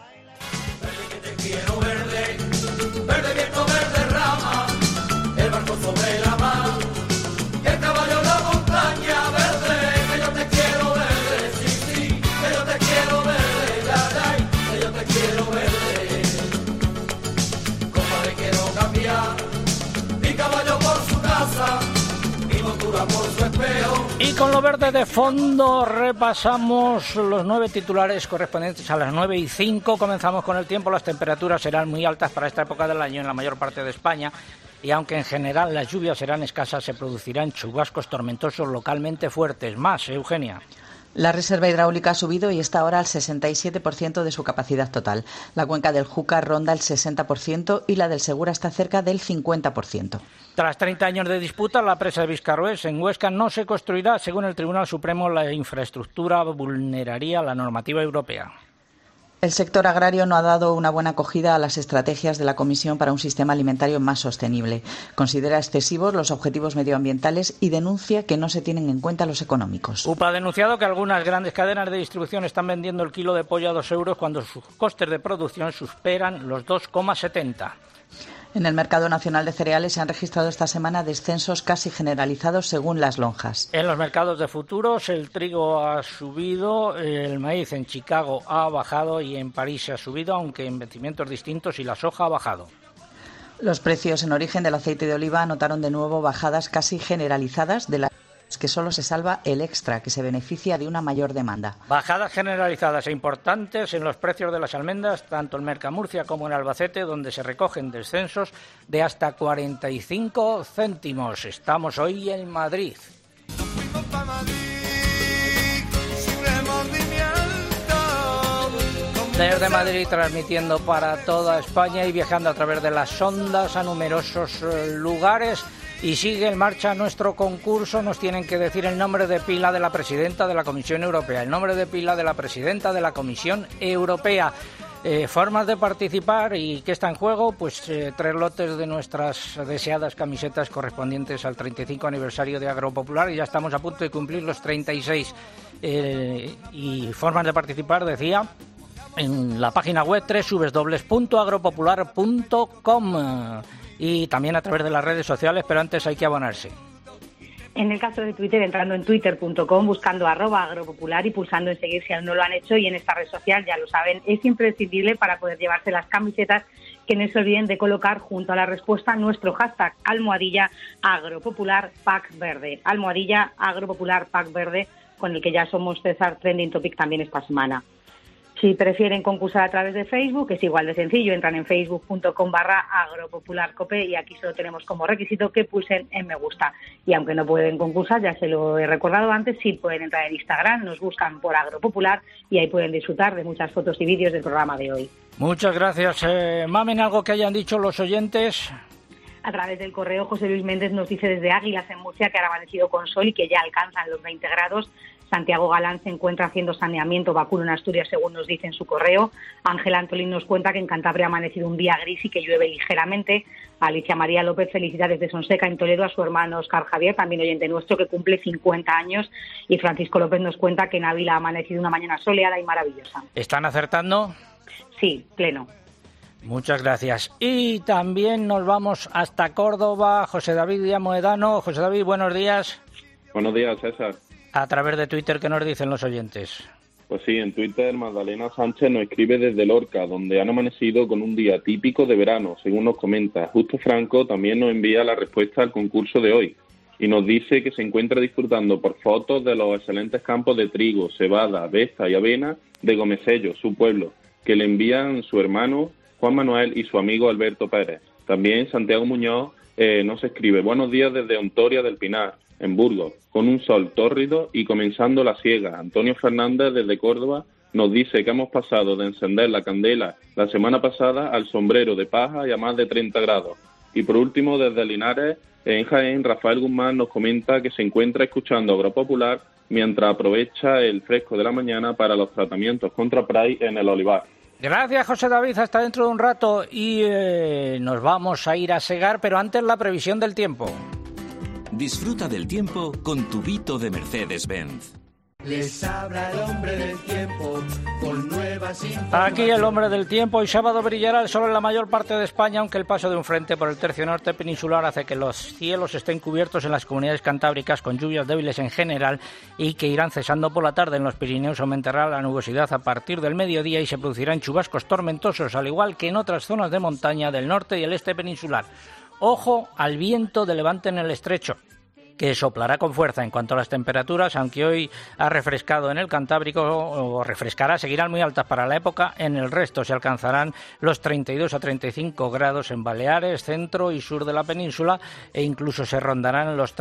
Verde viento, verde rama, el barco sobre la mar, el caballo en la montaña verde, que yo te quiero verde, sí, sí, que yo te quiero verde, ya, ya, que yo te quiero verde. Compadre, quiero cambiar mi caballo por su casa, mi montura por su espejo. Y con lo verde de fondo repasamos los 9 titulares correspondientes a las 9:05. Comenzamos con el tiempo. Las temperaturas serán muy altas para esta época del año en la mayor parte de España, y aunque en general las lluvias serán escasas, se producirán chubascos tormentosos localmente fuertes. Más, Eugenia. La reserva hidráulica ha subido y está ahora al 67% de su capacidad total. La cuenca del Júcar ronda el 60% y la del Segura está cerca del 50%. Tras 30 años de disputa, la presa de Viscarrués en Huesca no se construirá. Según el Tribunal Supremo, la infraestructura vulneraría la normativa europea. El sector agrario no ha dado una buena acogida a las estrategias de la Comisión para un sistema alimentario más sostenible. Considera excesivos los objetivos medioambientales y denuncia que no se tienen en cuenta los económicos. UPA ha denunciado que algunas grandes cadenas de distribución están vendiendo el kilo de pollo a 2 euros cuando sus costes de producción superan los 2,70. En el mercado nacional de cereales se han registrado esta semana descensos casi generalizados según las lonjas. En los mercados de futuros el trigo ha subido, el maíz en Chicago ha bajado y en París se ha subido, aunque en vencimientos distintos, y la soja ha bajado. Los precios en origen del aceite de oliva anotaron de nuevo bajadas casi generalizadas de las que solo se salva el extra, que se beneficia de una mayor demanda. Bajadas generalizadas e importantes en los precios de las almendras, tanto en Mercamurcia como en Albacete, donde se recogen descensos de hasta 45 céntimos. Estamos hoy en Madrid. Desde Madrid, transmitiendo para toda España y viajando a través de las ondas a numerosos lugares. Y sigue en marcha nuestro concurso. Nos tienen que decir el nombre de pila de la presidenta de la Comisión Europea. El nombre de pila de la presidenta de la Comisión Europea. Formas de participar y qué está en juego, pues 3 lotes de nuestras deseadas camisetas correspondientes al 35 aniversario de Agropopular, y ya estamos a punto de cumplir los 36. Y formas de participar, decía, en la página web www.agropopular.com. Y también a través de las redes sociales, pero antes hay que abonarse. En el caso de Twitter, entrando en twitter.com, buscando @agropopular y pulsando en seguir si aún no lo han hecho. Y en esta red social, ya lo saben, es imprescindible para poder llevarse las camisetas que no se olviden de colocar junto a la respuesta nuestro hashtag #AgropopularPacVerde. #AgropopularPacVerde, con el que ya somos César Trending Topic también esta semana. Si prefieren concursar a través de Facebook, es igual de sencillo. Entran en facebook.com/agropopularcope y aquí solo tenemos como requisito que pulsen en me gusta. Y aunque no pueden concursar, ya se lo he recordado antes, sí pueden entrar en Instagram, nos buscan por Agropopular y ahí pueden disfrutar de muchas fotos y vídeos del programa de hoy. Muchas gracias. Mamen, ¿algo que hayan dicho los oyentes? A través del correo, José Luis Méndez nos dice desde Águilas, en Murcia, que ha amanecido con sol y que ya alcanzan los 20 grados. Santiago Galán se encuentra haciendo saneamiento vacuno en Asturias, según nos dice en su correo. Ángel Antolín nos cuenta que en Cantabria ha amanecido un día gris y que llueve ligeramente. Alicia María López felicita desde Sonseca, en Toledo, a su hermano Óscar Javier, también oyente nuestro, que cumple 50 años. Y Francisco López nos cuenta que en Ávila ha amanecido una mañana soleada y maravillosa. ¿Están acertando? Sí, pleno. Muchas gracias. Y también nos vamos hasta Córdoba. José David Díaz Moedano. José David, buenos días. Buenos días, César. A través de Twitter, ¿qué nos dicen los oyentes? Pues sí, en Twitter Magdalena Sánchez nos escribe desde Lorca, donde han amanecido con un día típico de verano, según nos comenta. Justo Franco también nos envía la respuesta al concurso de hoy y nos dice que se encuentra disfrutando por fotos de los excelentes campos de trigo, cebada, avesta y avena de Gomesello, su pueblo, que le envían su hermano Juan Manuel y su amigo Alberto Pérez. También Santiago Muñoz nos escribe: buenos días desde Ontoria del Pinar, en Burgos, con un sol tórrido y comenzando la siega. Antonio Fernández desde Córdoba nos dice que hemos pasado de encender la candela la semana pasada al sombrero de paja y a más de 30 grados. Y por último, desde Linares, en Jaén, Rafael Guzmán nos comenta que se encuentra escuchando Agropopular mientras aprovecha el fresco de la mañana para los tratamientos contra Prai en el olivar. Gracias, José David. Hasta dentro de un rato y nos vamos a ir a segar, pero antes la previsión del tiempo. Disfruta del tiempo con tu Vito de Mercedes-Benz. Les habla el hombre del tiempo con nuevas informaciones. Aquí el hombre del tiempo. Hoy sábado brillará el sol en la mayor parte de España, aunque el paso de un frente por el tercio norte peninsular hace que los cielos estén cubiertos en las comunidades cantábricas con lluvias débiles en general y que irán cesando por la tarde. En los Pirineos aumentará la nubosidad a partir del mediodía y se producirán chubascos tormentosos, al igual que en otras zonas de montaña del norte y el este peninsular. Ojo al viento de levante en el estrecho, que soplará con fuerza. En cuanto a las temperaturas, aunque hoy ha refrescado en el Cantábrico, o refrescará, seguirán muy altas para la época. En el resto se alcanzarán los 32 a 35 grados en Baleares, centro y sur de la península, e incluso se rondarán los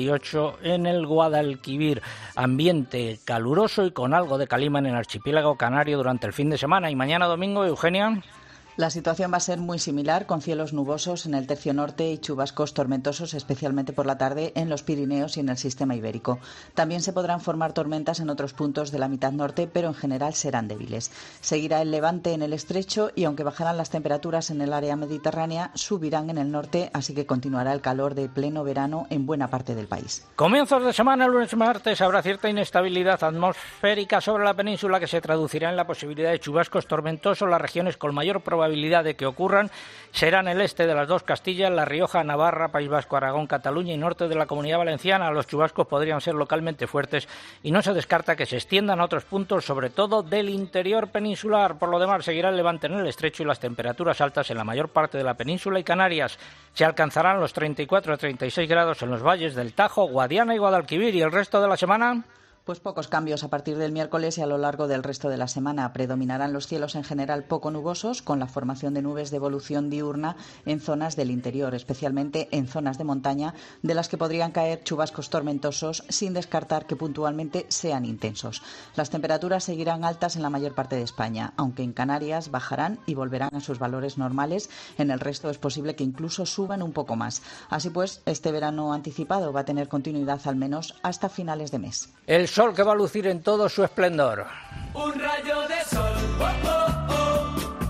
38 en el Guadalquivir. Ambiente caluroso y con algo de calima en el archipiélago canario durante el fin de semana. Y mañana domingo, Eugenia. La situación va a ser muy similar, con cielos nubosos en el tercio norte y chubascos tormentosos, especialmente por la tarde en los Pirineos y en el sistema ibérico. También se podrán formar tormentas en otros puntos de la mitad norte, pero en general serán débiles. Seguirá el levante en el estrecho y, aunque bajarán las temperaturas en el área mediterránea, subirán en el norte, así que continuará el calor de pleno verano en buena parte del país. Comienzos de semana, lunes y martes, habrá cierta inestabilidad atmosférica sobre la península que se traducirá en la posibilidad de chubascos tormentosos. Las regiones con mayor probabilidad de que ocurran serán el este de las dos Castillas, La Rioja, Navarra, País Vasco, Aragón, Cataluña y norte de la Comunidad Valenciana. Los chubascos podrían ser localmente fuertes y no se descarta que se extiendan a otros puntos, sobre todo del interior peninsular. Por lo demás, seguirá el levante en el estrecho y las temperaturas altas en la mayor parte de la península y Canarias. Se alcanzarán los 34 a 36 grados en los valles del Tajo, Guadiana y Guadalquivir. ¿Y el resto de la semana? Pues pocos cambios a partir del miércoles y a lo largo del resto de la semana. Predominarán los cielos en general poco nubosos, con la formación de nubes de evolución diurna en zonas del interior, especialmente en zonas de montaña, de las que podrían caer chubascos tormentosos, sin descartar que puntualmente sean intensos. Las temperaturas seguirán altas en la mayor parte de España, aunque en Canarias bajarán y volverán a sus valores normales. En el resto es posible que incluso suban un poco más. Así pues, este verano anticipado va a tener continuidad al menos hasta finales de mes. El sol que va a lucir en todo su esplendor. Un rayo de sol, oh, oh, oh,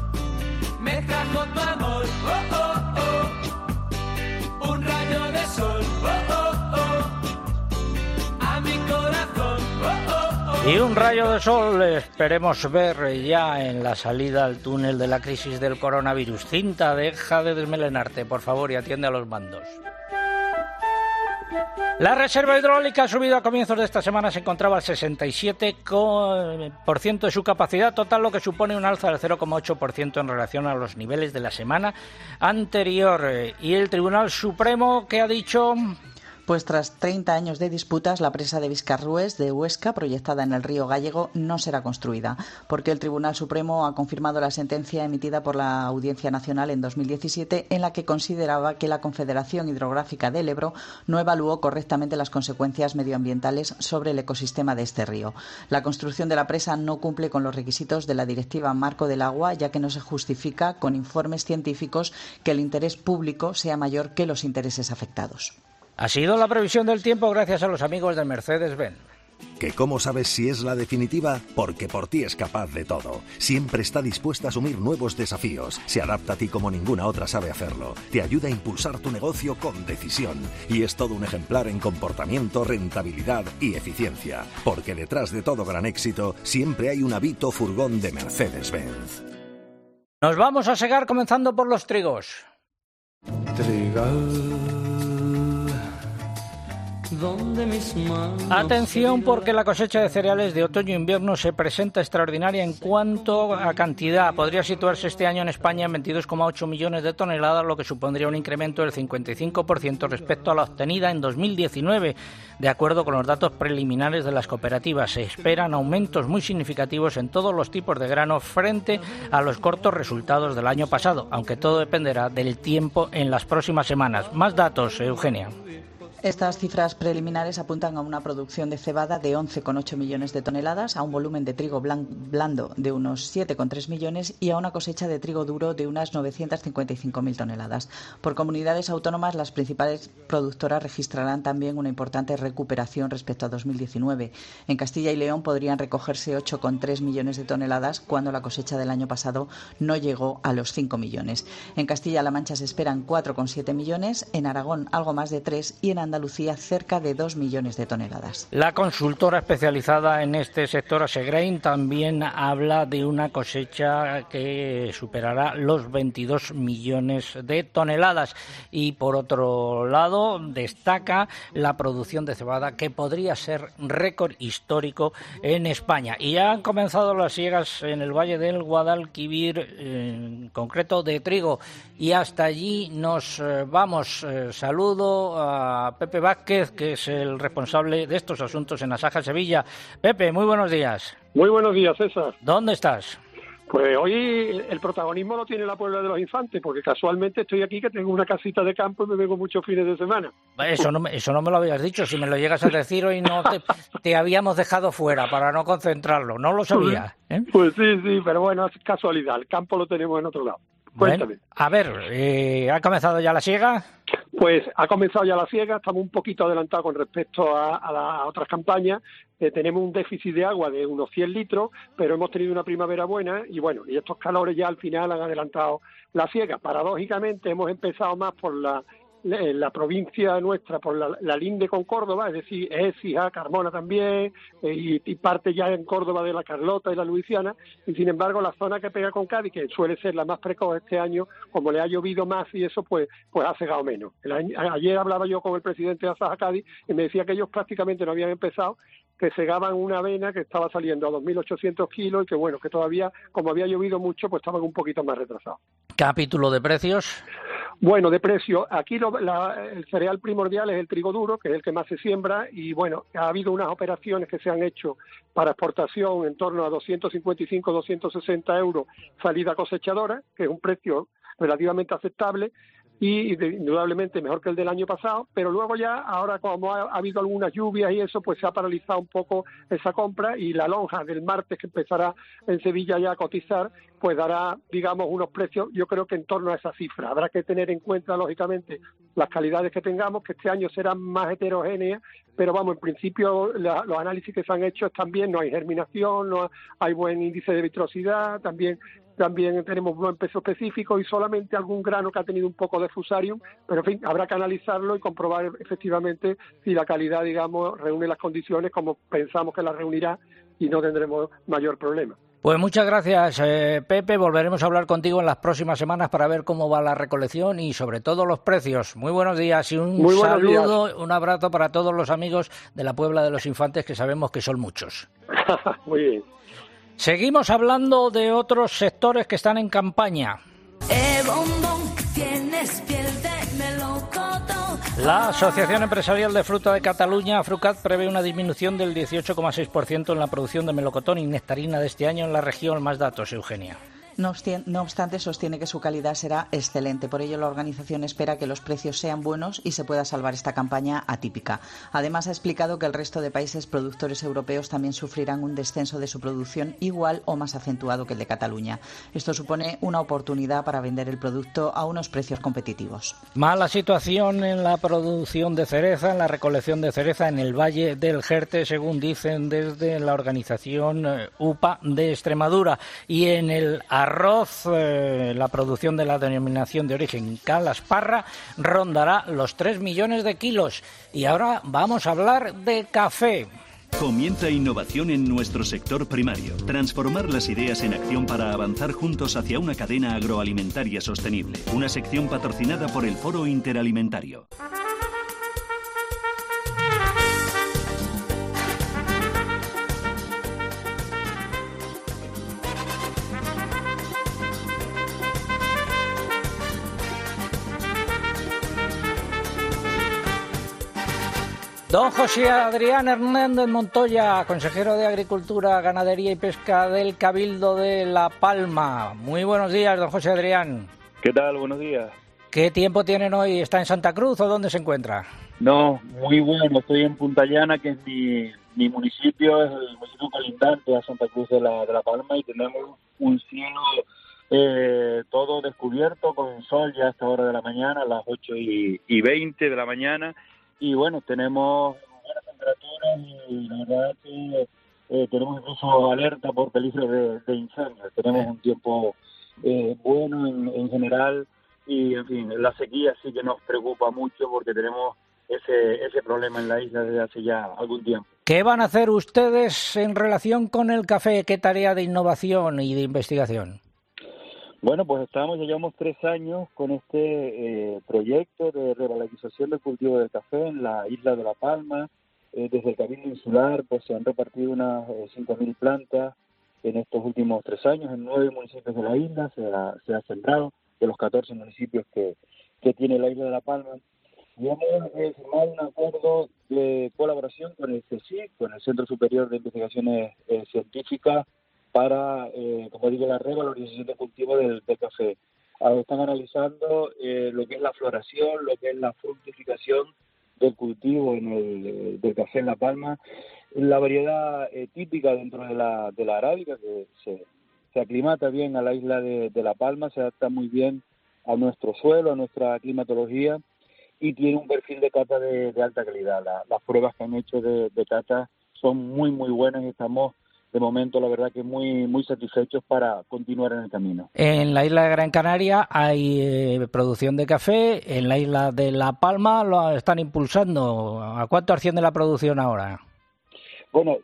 me trajo tu amor, oh, oh, oh. Un rayo de sol, oh, oh, oh, a mi corazón, oh, oh, oh. Y un rayo de sol esperemos ver ya en la salida al túnel de la crisis del coronavirus. Cinta, deja de desmelenarte, por favor, y atiende a los mandos. La reserva hidráulica ha subido a comienzos de esta semana, se encontraba al 67% de su capacidad total, lo que supone un alza del 0,8% en relación a los niveles de la semana anterior. Y el Tribunal Supremo, ¿qué ha dicho? Pues tras 30 años de disputas, la presa de Viscarrués de Huesca, proyectada en el río Gállego, no será construida, porque el Tribunal Supremo ha confirmado la sentencia emitida por la Audiencia Nacional en 2017, en la que consideraba que la Confederación Hidrográfica del Ebro no evaluó correctamente las consecuencias medioambientales sobre el ecosistema de este río. La construcción de la presa no cumple con los requisitos de la Directiva Marco del Agua, ya que no se justifica con informes científicos que el interés público sea mayor que los intereses afectados. Ha sido la previsión del tiempo gracias a los amigos de Mercedes-Benz. ¿Que cómo sabes si es la definitiva? Porque por ti es capaz de todo. Siempre está dispuesta a asumir nuevos desafíos. Se adapta a ti como ninguna otra sabe hacerlo. Te ayuda a impulsar tu negocio con decisión. Y es todo un ejemplar en comportamiento, rentabilidad y eficiencia. Porque detrás de todo gran éxito siempre hay un Avito furgón de Mercedes-Benz. Nos vamos a segar comenzando por los trigos. Trigal, Atención, porque la cosecha de cereales de otoño-invierno se presenta extraordinaria en cuanto a cantidad. Podría situarse este año en España en 22,8 millones de toneladas, lo que supondría un incremento del 55% respecto a la obtenida en 2019, de acuerdo con los datos preliminares de las cooperativas. Se esperan aumentos muy significativos en todos los tipos de granos frente a los cortos resultados del año pasado, aunque todo dependerá del tiempo en las próximas semanas. Más datos, Eugenia. Estas cifras preliminares apuntan a una producción de cebada de 11,8 millones de toneladas, a un volumen de trigo blando de unos 7,3 millones y a una cosecha de trigo duro de unas 955.000 toneladas. Por comunidades autónomas, las principales productoras registrarán también una importante recuperación respecto a 2019. En Castilla y León podrían recogerse 8,3 millones de toneladas, cuando la cosecha del año pasado no llegó a los 5 millones. En Castilla-La Mancha se esperan 4,7 millones, en Aragón algo más de 3 y en Andalucía cerca de 2 millones de toneladas. La consultora especializada en este sector, Asegrain, también habla de una cosecha que superará los 22 millones de toneladas. Y por otro lado, destaca la producción de cebada, que podría ser récord histórico en España. Y ya han comenzado las siegas en el Valle del Guadalquivir, en concreto de trigo. Y hasta allí nos vamos. Saludo a Pepe Vázquez, que es el responsable de estos asuntos en Asaja Sevilla. Pepe, muy buenos días. Muy buenos días, César. ¿Dónde estás? Pues hoy el protagonismo lo tiene la Puebla de los Infantes, porque casualmente estoy aquí, que tengo una casita de campo y me vengo muchos fines de semana. Eso no me lo habías dicho. Si me lo llegas a decir hoy, no te habíamos dejado fuera para no concentrarlo. No lo sabía, ¿eh? Pues sí, pero bueno, es casualidad. El campo lo tenemos en otro lado. Cuéntame. Bueno, a ver, ¿ha comenzado ya la siega? Pues ha comenzado ya la siega, estamos un poquito adelantados con respecto a las otras campañas. Tenemos un déficit de agua de unos 100 litros, pero hemos tenido una primavera buena y bueno, y estos calores ya al final han adelantado la siega. Paradójicamente hemos empezado más por la provincia nuestra, por la linde con Córdoba, es decir, Écija, Carmona también, y parte ya en Córdoba de la Carlota y la Luisiana, y sin embargo la zona que pega con Cádiz, que suele ser la más precoz este año, como le ha llovido más y eso, pues ha cegado menos. Ayer hablaba yo con el presidente de Asaja Cádiz y me decía que ellos prácticamente no habían empezado, que segaban una avena que estaba saliendo a 2.800 kilos y que bueno, que todavía, como había llovido mucho, pues estaban un poquito más retrasados. ¿Capítulo de precios? Bueno, de precio, aquí el cereal primordial es el trigo duro, que es el que más se siembra, y bueno, ha habido unas operaciones que se han hecho para exportación en torno a 255, 260 euros salida cosechadora, que es un precio relativamente aceptable y indudablemente mejor que el del año pasado, pero luego ya, ahora como ha habido algunas lluvias y eso, pues se ha paralizado un poco esa compra, y la lonja del martes, que empezará en Sevilla ya a cotizar, pues dará, digamos, unos precios, yo creo que en torno a esa cifra. Habrá que tener en cuenta, lógicamente, las calidades que tengamos, que este año serán más heterogéneas, pero vamos, en principio los análisis que se han hecho están bien, no hay germinación, no hay buen índice de vitrosidad, también tenemos buen peso específico y solamente algún grano que ha tenido un poco de fusarium, pero en fin, habrá que analizarlo y comprobar efectivamente si la calidad, digamos, reúne las condiciones como pensamos que las reunirá, y no tendremos mayor problema. Pues muchas gracias, Pepe. Volveremos a hablar contigo en las próximas semanas para ver cómo va la recolección y sobre todo los precios. Muy buenos días y un saludo, un abrazo para todos los amigos de la Puebla de los Infantes, que sabemos que son muchos. Muy bien. Seguimos hablando de otros sectores que están en campaña. La Asociación Empresarial de Fruta de Cataluña, Afrucat, prevé una disminución del 18,6% en la producción de melocotón y nectarina de este año en la región. Más datos, Eugenia. No obstante, sostiene que su calidad será excelente. Por ello, la organización espera que los precios sean buenos y se pueda salvar esta campaña atípica. Además, ha explicado que el resto de países productores europeos también sufrirán un descenso de su producción igual o más acentuado que el de Cataluña. Esto supone una oportunidad para vender el producto a unos precios competitivos. Mala situación en la producción de cereza, en la recolección de cereza en el Valle del Jerte, según dicen desde la organización UPA de Extremadura. Y en el arroz, la producción de la denominación de origen Calasparra rondará los 3 millones de kilos. Y ahora vamos a hablar de café. Comienza innovación en nuestro sector primario. Transformar las ideas en acción para avanzar juntos hacia una cadena agroalimentaria sostenible. Una sección patrocinada por el Foro Interalimentario. Don José Adrián Hernández Montoya, consejero de Agricultura, Ganadería y Pesca del Cabildo de La Palma. Muy buenos días, don José Adrián. ¿Qué tal? Buenos días. ¿Qué tiempo tienen hoy? ¿Está en Santa Cruz o dónde se encuentra? No, muy bueno. Estoy en Punta Llana, que es mi municipio, es el municipio colindante a Santa Cruz de la Palma, y tenemos un cielo todo descubierto con sol ya a esta hora de la mañana, a las 8:20 de la mañana. Y bueno, tenemos buenas temperaturas y la verdad es que tenemos incluso alerta por peligro de incendios. Tenemos un tiempo bueno en general y, en fin, la sequía sí que nos preocupa mucho porque tenemos ese problema en la isla desde hace ya algún tiempo. ¿Qué van a hacer ustedes en relación con el café? ¿Qué tarea de innovación y de investigación? Bueno, pues llevamos 3 años con este proyecto de revalorización del cultivo del café en la isla de La Palma. Desde el Cabildo Insular pues se han repartido unas 5.000 plantas en estos últimos 3 años en 9 municipios de la isla. Se ha sembrado de los 14 municipios que tiene la isla de La Palma. Y hemos firmado un acuerdo de colaboración con el CSIC, con el Centro Superior de Investigaciones Científicas, para, como digo, la revalorización del cultivo del café. Están analizando lo que es la floración, lo que es la fructificación del cultivo del café en La Palma, la variedad típica dentro de la arábica, que se aclimata bien a la isla de La Palma, se adapta muy bien a nuestro suelo, a nuestra climatología, y tiene un perfil de cata de alta calidad. Las pruebas que han hecho de cata son muy, muy buenas y estamos, de momento, la verdad que muy, muy satisfechos para continuar en el camino. En la isla de Gran Canaria hay producción de café, en la isla de La Palma lo están impulsando. ¿A cuánto asciende la producción ahora? Bueno,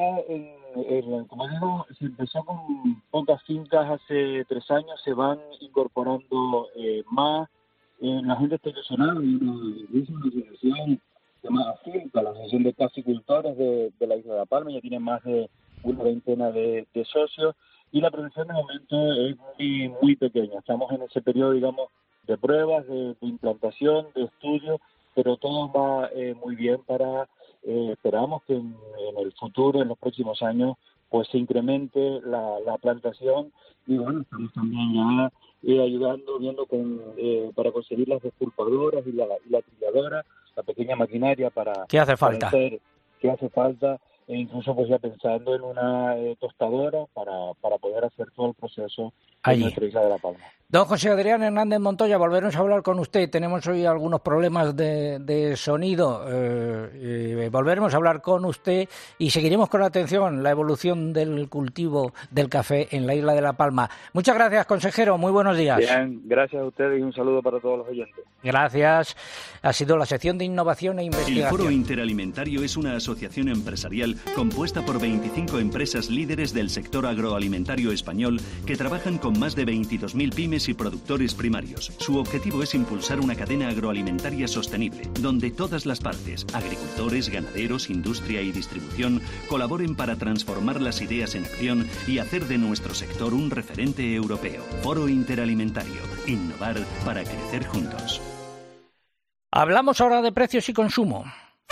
como digo, se empezó con pocas fincas hace 3 años, se van incorporando más. La gente está ilusionada, incluso una asociación llamada FILCA, la Asociación de Caficultores de la isla de La Palma, ya tiene más de una veintena de socios, y la producción de momento es muy, muy pequeña. Estamos en ese periodo, digamos, de pruebas, de implantación, de estudio, pero todo va muy bien para, esperamos que en el futuro, en los próximos años, pues se incremente la plantación, y bueno, estamos también ya ayudando, viendo para conseguir las despulpadoras y la trilladora, la pequeña maquinaria para... ¿Qué hace falta? ¿Qué hace falta? E incluso pues ya pensando en una tostadora para poder hacer todo el proceso en nuestra isla de La Palma. Don José Adrián Hernández Montoya, volveremos a hablar con usted. Tenemos hoy algunos problemas de sonido. Volveremos a hablar con usted y seguiremos con atención la evolución del cultivo del café en la isla de La Palma. Muchas gracias, consejero. Muy buenos días. Bien, gracias a ustedes y un saludo para todos los oyentes. Gracias. Ha sido la sección de innovación e investigación. El Foro Interalimentario es una asociación empresarial compuesta por 25 empresas líderes del sector agroalimentario español que trabajan con más de 22.000 pymes y productores primarios. Su objetivo es impulsar una cadena agroalimentaria sostenible, donde todas las partes, agricultores, ganaderos, industria y distribución, colaboren para transformar las ideas en acción y hacer de nuestro sector un referente europeo. Foro Interalimentario. Innovar para crecer juntos. Hablamos ahora de precios y consumo.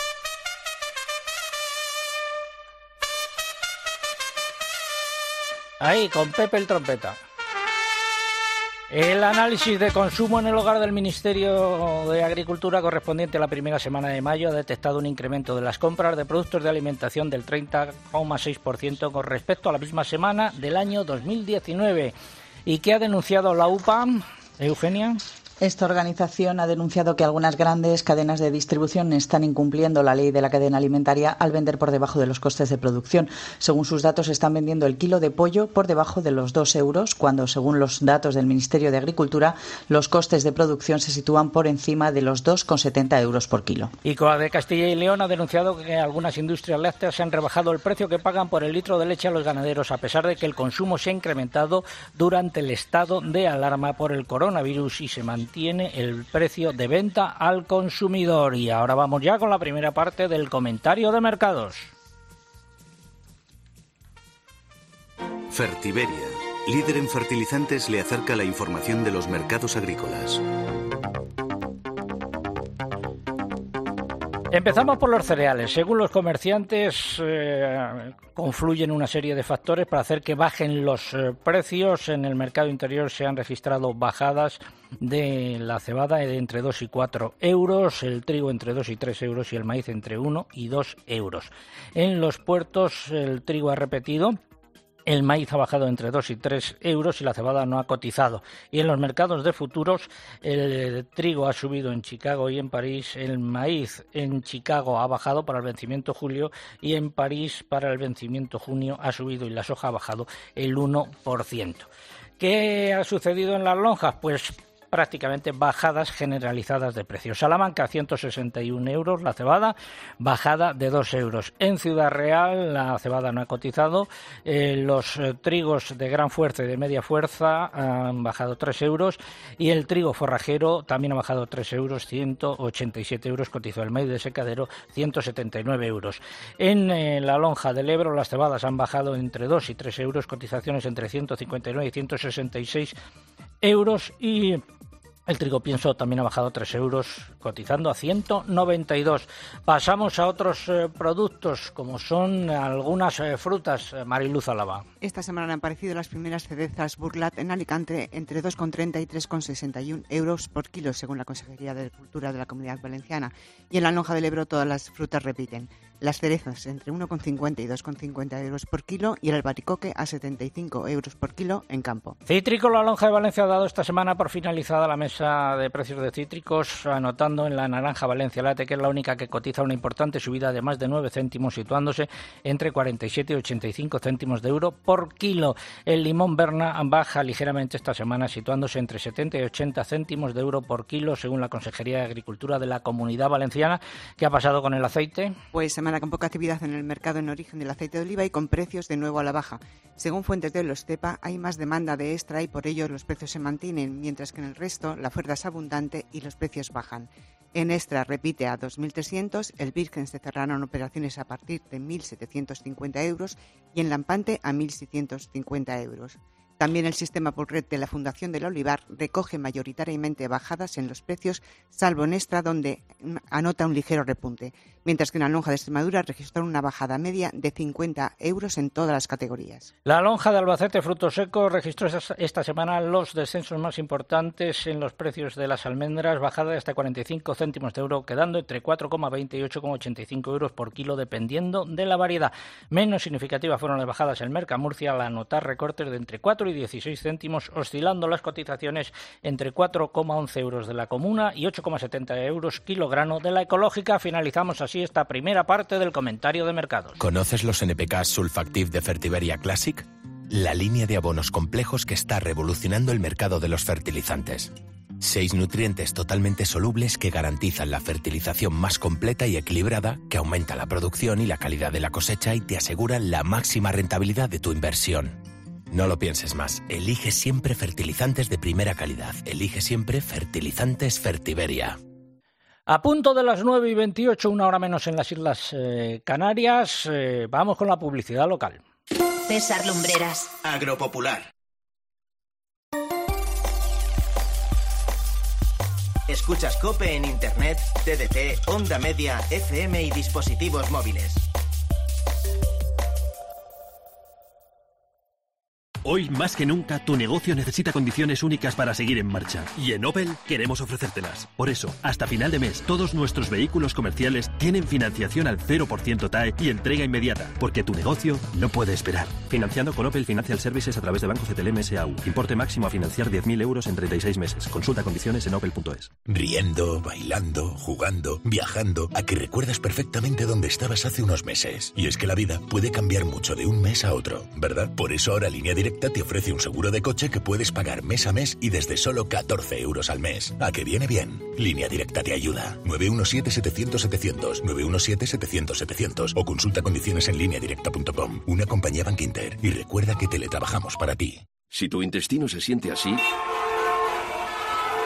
Ahí, con Pepe el Trompeta. El análisis de consumo en el hogar del Ministerio de Agricultura correspondiente a la primera semana de mayo ha detectado un incremento de las compras de productos de alimentación del 30,6% con respecto a la misma semana del año 2019. ¿Y qué ha denunciado la UPAM, Eugenia? Esta organización ha denunciado que algunas grandes cadenas de distribución están incumpliendo la ley de la cadena alimentaria al vender por debajo de los costes de producción. Según sus datos, están vendiendo el kilo de pollo por debajo de los 2 euros, cuando, según los datos del Ministerio de Agricultura, los costes de producción se sitúan por encima de los 2,70 euros por kilo. Y COA de Castilla y León ha denunciado que algunas industrias lácteas se han rebajado el precio que pagan por el litro de leche a los ganaderos, a pesar de que el consumo se ha incrementado durante el estado de alarma por el coronavirus y se mantiene el precio de venta al consumidor. Y ahora vamos ya con la primera parte del comentario de mercados. Fertiberia, líder en fertilizantes, le acerca la información de los mercados agrícolas. Empezamos por los cereales. Según los comerciantes, confluyen una serie de factores para hacer que bajen los precios. En el mercado interior se han registrado bajadas de la cebada de entre 2 y 4 euros, el trigo entre 2 y 3 euros y el maíz entre 1 y 2 euros. En los puertos el trigo ha repetido. El maíz ha bajado entre 2 y 3 euros y la cebada no ha cotizado. Y en los mercados de futuros, el trigo ha subido en Chicago y en París. El maíz en Chicago ha bajado para el vencimiento julio y en París para el vencimiento junio ha subido y la soja ha bajado el 1%. ¿Qué ha sucedido en las lonjas? Pues prácticamente bajadas generalizadas de precios. Salamanca, 161 euros la cebada, bajada de 2 euros. En Ciudad Real la cebada no ha cotizado. Los trigos de gran fuerza y de media fuerza han bajado 3 euros y el trigo forrajero también ha bajado 3 euros, 187 euros cotizó. El maíz de secadero, 179 euros. En la lonja del Ebro las cebadas han bajado entre 2 y 3 euros, cotizaciones entre 159 y 166 euros y el trigo pienso también ha bajado 3 euros, cotizando a 192. Pasamos a otros productos, como son algunas frutas. Mariluz Álava. Esta semana han aparecido las primeras cerezas Burlat en Alicante entre 2,30 y 3,61 euros por kilo, según la Consejería de Agricultura de la Comunidad Valenciana. Y en la lonja del Ebro todas las frutas repiten. Las cerezas entre 1,50 y 2,50 euros por kilo y el albaricoque a 75 euros por kilo en campo. Cítrico, la lonja de Valencia ha dado esta semana por finalizada la mesa de precios de cítricos, anotando en la naranja Valencia Late, que es la única que cotiza una importante subida de más de 9 céntimos, situándose entre 47 y 85 céntimos de euro por kilo. El limón Berna baja ligeramente esta semana, situándose entre 70 y 80 céntimos de euro por kilo, según la Consejería de Agricultura de la Comunidad Valenciana. ¿Qué ha pasado con el aceite? Pues semana con poca actividad en el mercado en origen del aceite de oliva y con precios de nuevo a la baja. Según fuentes de los CEPA, hay más demanda de extra y por ello los precios se mantienen, mientras que en el resto la oferta es abundante y los precios bajan. En extra repite a 2.300, el virgen se cerraron operaciones a partir de 1.750 euros y en lampante a 1.650 euros. También el sistema por red de la Fundación del Olivar recoge mayoritariamente bajadas en los precios, salvo en extra, donde anota un ligero repunte, mientras que en la lonja de Extremadura registró una bajada media de 50 euros en todas las categorías. La lonja de Albacete Frutos Secos registró esta semana los descensos más importantes en los precios de las almendras, bajada de hasta 45 céntimos de euro, quedando entre 4,20 y 8,85 euros por kilo, dependiendo de la variedad. Menos significativas fueron las bajadas en Mercamurcia, al anotar recortes de entre 4 y 16 céntimos, oscilando las cotizaciones entre 4,11 euros de la comuna y 8,70 euros kilogramo de la ecológica. Finalizamos así esta primera parte del comentario de mercados. ¿Conoces los NPK Sulfactive de Fertiberia Classic? La línea de abonos complejos que está revolucionando el mercado de los fertilizantes. 6 nutrientes totalmente solubles que garantizan la fertilización más completa y equilibrada, que aumenta la producción y la calidad de la cosecha y te aseguran la máxima rentabilidad de tu inversión. No lo pienses más. Elige siempre fertilizantes de primera calidad. Elige siempre fertilizantes Fertiberia. A punto de las 9:28, una hora menos en las Islas Canarias, vamos con la publicidad local. César Lumbreras. Agropopular. Escuchas COPE en Internet, TDT, Onda Media, FM y dispositivos móviles. Hoy, más que nunca, tu negocio necesita condiciones únicas para seguir en marcha. Y en Opel queremos ofrecértelas. Por eso, hasta final de mes, todos nuestros vehículos comerciales tienen financiación al 0% TAE y entrega inmediata, porque tu negocio no puede esperar. Financiando con Opel Financial Services a través de Banco CTLM S.A.U. Importe máximo a financiar 10.000 euros en 36 meses. Consulta condiciones en opel.es. Riendo, bailando, jugando, viajando, a que recuerdas perfectamente dónde estabas hace unos meses. Y es que la vida puede cambiar mucho de un mes a otro, ¿verdad? Por eso ahora Línea Directa te ofrece un seguro de coche que puedes pagar mes a mes y desde solo 14 euros al mes. ¿A que viene bien? Línea Directa te ayuda. 917-700-700, 917-700-700 o consulta condiciones en lineadirecta.com. Una compañía Bankinter. Y recuerda que teletrabajamos para ti. Si tu intestino se siente así,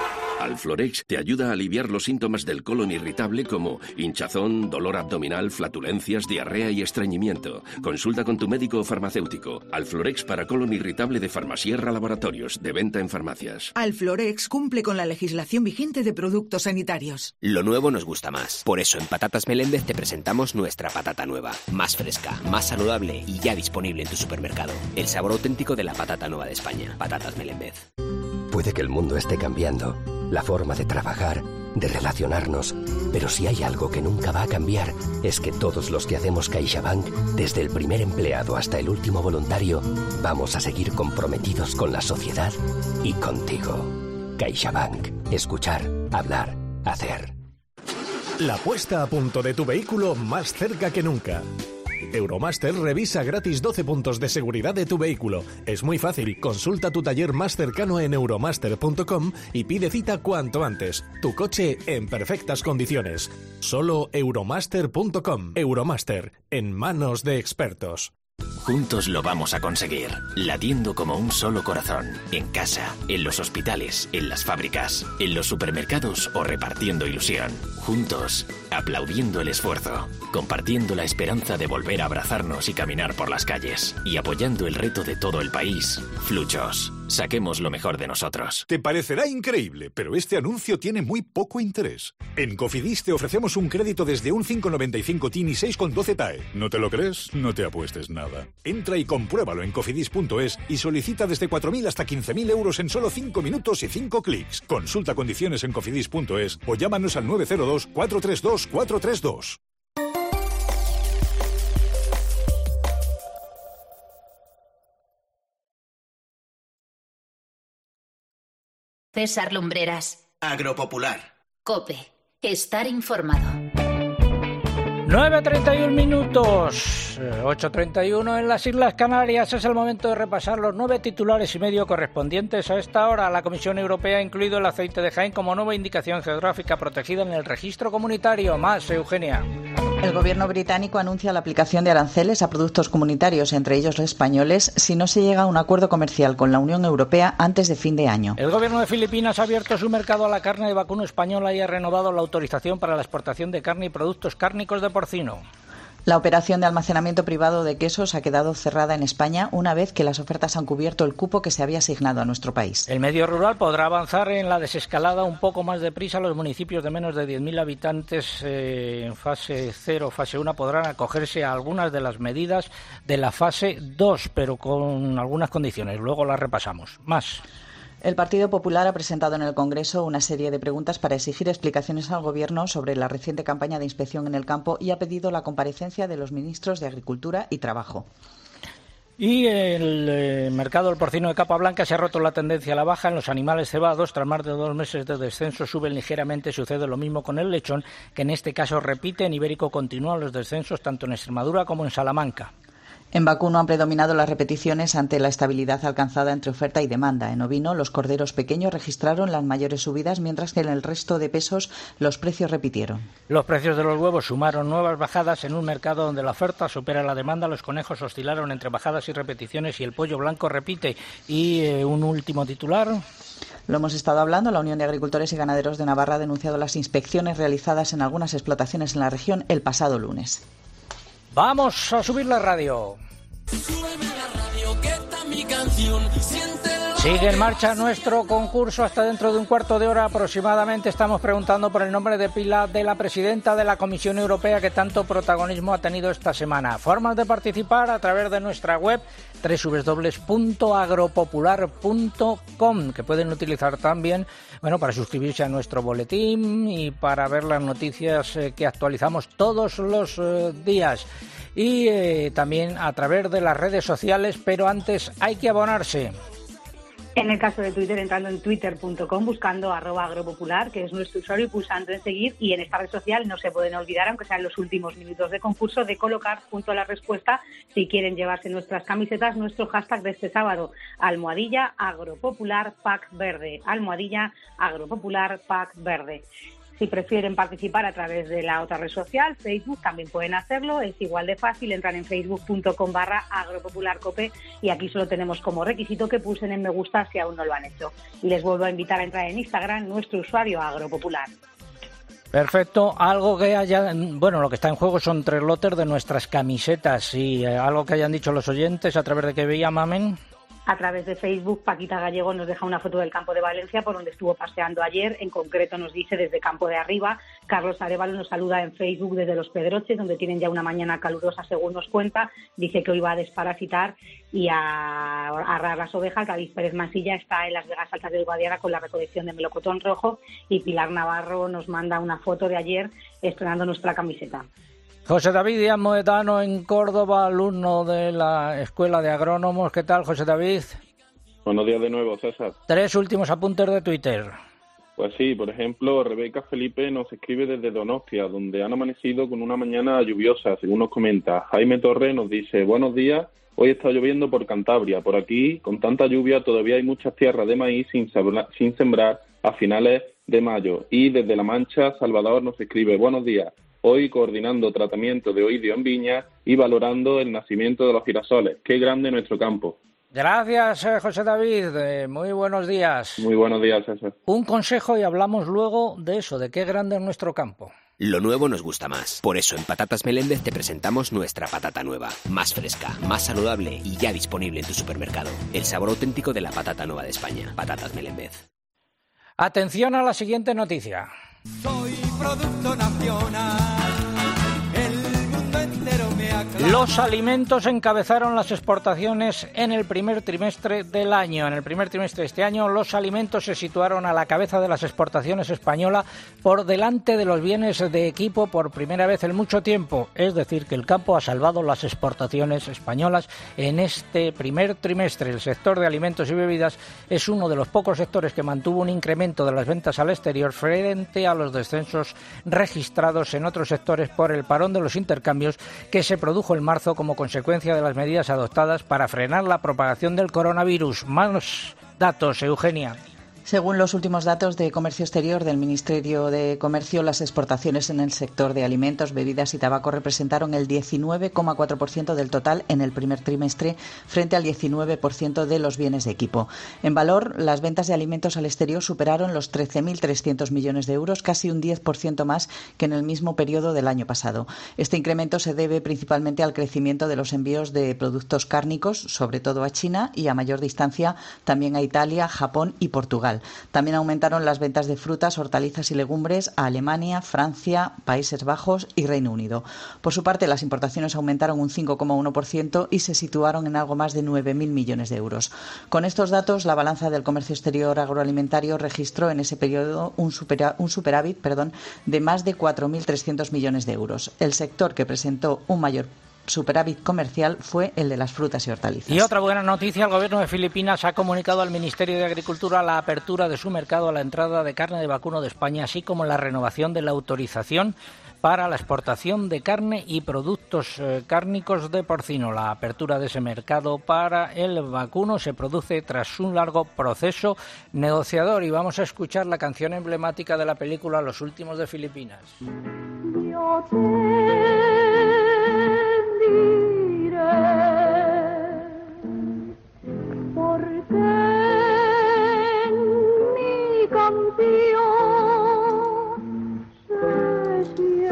Alflorex te ayuda a aliviar los síntomas del colon irritable como hinchazón, dolor abdominal, flatulencias, diarrea y estreñimiento. Consulta con tu médico o farmacéutico. Alflorex para colon irritable de Farmasierra Laboratorios, de venta en farmacias. Alflorex cumple con la legislación vigente de productos sanitarios. Lo nuevo nos gusta más. Por eso en Patatas Meléndez te presentamos nuestra patata nueva. Más fresca, más saludable y ya disponible en tu supermercado. El sabor auténtico de la patata nueva de España. Patatas Meléndez. Puede que el mundo esté cambiando, la forma de trabajar, de relacionarnos, pero si hay algo que nunca va a cambiar, es que todos los que hacemos CaixaBank, desde el primer empleado hasta el último voluntario, vamos a seguir comprometidos con la sociedad y contigo. CaixaBank. Escuchar, hablar, hacer. La puesta a punto de tu vehículo más cerca que nunca. Euromaster revisa gratis 12 puntos de seguridad de tu vehículo. Es muy fácil. Consulta tu taller más cercano en euromaster.com y pide cita cuanto antes. Tu coche en perfectas condiciones. Solo euromaster.com. Euromaster, en manos de expertos. Juntos lo vamos a conseguir, latiendo como un solo corazón, en casa, en los hospitales, en las fábricas, en los supermercados o repartiendo ilusión. Juntos, aplaudiendo el esfuerzo, compartiendo la esperanza de volver a abrazarnos y caminar por las calles, y apoyando el reto de todo el país. Fluchos, saquemos lo mejor de nosotros. Te parecerá increíble, pero este anuncio tiene muy poco interés. En Cofidis te ofrecemos un crédito desde un 5,95 TIN y 6,12 TAE. ¿No te lo crees? No te apuestes nada. Entra y compruébalo en cofidis.es y solicita desde 4.000 hasta 15.000 euros en solo 5 minutos y 5 clics. Consulta condiciones en cofidis.es o llámanos al 902 432 432. César Lumbreras. Agropopular. COPE. Estar informado. 9:31 minutos, 8:31 en las Islas Canarias. Es el momento de repasar los 9 titulares y medio correspondientes a esta hora. La Comisión Europea ha incluido el aceite de Jaén como nueva indicación geográfica protegida en el registro comunitario. Más, Eugenia. El gobierno británico anuncia la aplicación de aranceles a productos comunitarios, entre ellos españoles, si no se llega a un acuerdo comercial con la Unión Europea antes de fin de año. El gobierno de Filipinas ha abierto su mercado a la carne de vacuno española y ha renovado la autorización para la exportación de carne y productos cárnicos de porcino. La operación de almacenamiento privado de quesos ha quedado cerrada en España una vez que las ofertas han cubierto el cupo que se había asignado a nuestro país. El medio rural podrá avanzar en la desescalada un poco más deprisa. Los municipios de menos de 10.000 habitantes en fase 0, fase 1 podrán acogerse a algunas de las medidas de la fase 2, pero con algunas condiciones. Luego las repasamos. Más. El Partido Popular ha presentado en el Congreso una serie de preguntas para exigir explicaciones al Gobierno sobre la reciente campaña de inspección en el campo y ha pedido la comparecencia de los ministros de Agricultura y Trabajo. Y el mercado del porcino de capa blanca se ha roto la tendencia a la baja en los animales cebados. Tras más de 2 meses de descenso suben ligeramente. Sucede lo mismo con el lechón, que en este caso repite. En Ibérico continúan los descensos tanto en Extremadura como en Salamanca. En vacuno han predominado las repeticiones ante la estabilidad alcanzada entre oferta y demanda. En ovino, los corderos pequeños registraron las mayores subidas, mientras que en el resto de pesos los precios repitieron. Los precios de los huevos sumaron nuevas bajadas en un mercado donde la oferta supera la demanda. Los conejos oscilaron entre bajadas y repeticiones y el pollo blanco repite. Y un último titular. Lo hemos estado hablando. La Unión de Agricultores y Ganaderos de Navarra ha denunciado las inspecciones realizadas en algunas explotaciones en la región el pasado lunes. Vamos a subir la radio. Súbeme la radio, que está mi canción. Sigue en marcha nuestro concurso hasta dentro de un cuarto de hora aproximadamente. Estamos preguntando por el nombre de pila de la presidenta de la Comisión Europea que tanto protagonismo ha tenido esta semana. Formas de participar a través de nuestra web www.agropopular.com, que pueden utilizar también para suscribirse a nuestro boletín y para ver las noticias que actualizamos todos los días. Y también a través de las redes sociales, pero antes hay que abonarse. En el caso de Twitter, entrando en twitter.com, buscando @agropopular, que es nuestro usuario, y pulsando en seguir. Y en esta red social no se pueden olvidar, aunque sean los últimos minutos de concurso, de colocar junto a la respuesta, si quieren llevarse nuestras camisetas, nuestro hashtag de este sábado, #agropopular pack verde, #agropopular pack verde. Si prefieren participar a través de la otra red social, Facebook, también pueden hacerlo. Es igual de fácil, entran en facebook.com/agropopularcope y aquí solo tenemos como requisito que pulsen en me gusta si aún no lo han hecho. Y les vuelvo a invitar a entrar en Instagram, nuestro usuario Agropopular. Perfecto. Algo que lo que está en juego son 3 lotes de nuestras camisetas y algo que hayan dicho los oyentes a través de que veía Mamen. A través de Facebook, Paquita Gallego nos deja una foto del campo de Valencia por donde estuvo paseando ayer. En concreto nos dice desde Campo de Arriba. Carlos Arévalo nos saluda en Facebook desde Los Pedroches, donde tienen ya una mañana calurosa, según nos cuenta. Dice que hoy va a desparasitar y a arrar las ovejas. David Pérez Mansilla está en las Vegas Altas del Guadiana con la recolección de melocotón rojo. Y Pilar Navarro nos manda una foto de ayer estrenando nuestra camiseta. José David Díaz Moedano en Córdoba, alumno de la Escuela de Agrónomos. ¿Qué tal, José David? Buenos días de nuevo, César. 3 últimos apuntes de Twitter. Pues sí, por ejemplo, Rebeca Felipe nos escribe desde Donostia, donde han amanecido con una mañana lluviosa, según nos comenta. Jaime Torres nos dice, buenos días, hoy está lloviendo por Cantabria. Por aquí, con tanta lluvia, todavía hay muchas tierras de maíz sin sembrar a finales de mayo. Y desde La Mancha, Salvador nos escribe, buenos días. Hoy coordinando tratamiento de oidio en viña y valorando el nacimiento de los girasoles. ¡Qué grande nuestro campo! Gracias, José David. Muy buenos días. Muy buenos días, César. Un consejo y hablamos luego de eso, de qué grande es nuestro campo. Lo nuevo nos gusta más. Por eso en Patatas Meléndez te presentamos nuestra patata nueva. Más fresca, más saludable y ya disponible en tu supermercado. El sabor auténtico de la patata nueva de España. Patatas Meléndez. Atención a la siguiente noticia. Soy producto nacional, el mundo entero me aclama. Los alimentos encabezaron las exportaciones en el primer trimestre del año. En el primer trimestre de este año, los alimentos se situaron a la cabeza de las exportaciones españolas por delante de los bienes de equipo por primera vez en mucho tiempo. Es decir, que el campo ha salvado las exportaciones españolas en este primer trimestre. El sector de alimentos y bebidas es uno de los pocos sectores que mantuvo un incremento de las ventas al exterior frente a los descensos registrados en otros sectores por el parón de los intercambios que se produjo en marzo como consecuencia de las medidas adoptadas para frenar la propagación del coronavirus. Más datos, Eugenia. Según los últimos datos de Comercio Exterior del Ministerio de Comercio, las exportaciones en el sector de alimentos, bebidas y tabaco representaron el 19,4% del total en el primer trimestre frente al 19% de los bienes de equipo. En valor, las ventas de alimentos al exterior superaron los 13.300 millones de euros, casi un 10% más que en el mismo periodo del año pasado. Este incremento se debe principalmente al crecimiento de los envíos de productos cárnicos, sobre todo a China, y a mayor distancia también a Italia, Japón y Portugal. También aumentaron las ventas de frutas, hortalizas y legumbres a Alemania, Francia, Países Bajos y Reino Unido. Por su parte, las importaciones aumentaron un 5,1% y se situaron en algo más de 9.000 millones de euros. Con estos datos, la balanza del comercio exterior agroalimentario registró en ese periodo un superávit de más de 4.300 millones de euros. El sector que presentó un mayor superávit comercial fue el de las frutas y hortalizas. Y otra buena noticia, el gobierno de Filipinas ha comunicado al Ministerio de Agricultura la apertura de su mercado a la entrada de carne de vacuno de España, así como la renovación de la autorización para la exportación de carne y productos cárnicos de porcino. La apertura de ese mercado para el vacuno se produce tras un largo proceso negociador y vamos a escuchar la canción emblemática de la película Los últimos de Filipinas. Yo te diré, porque en mi canción se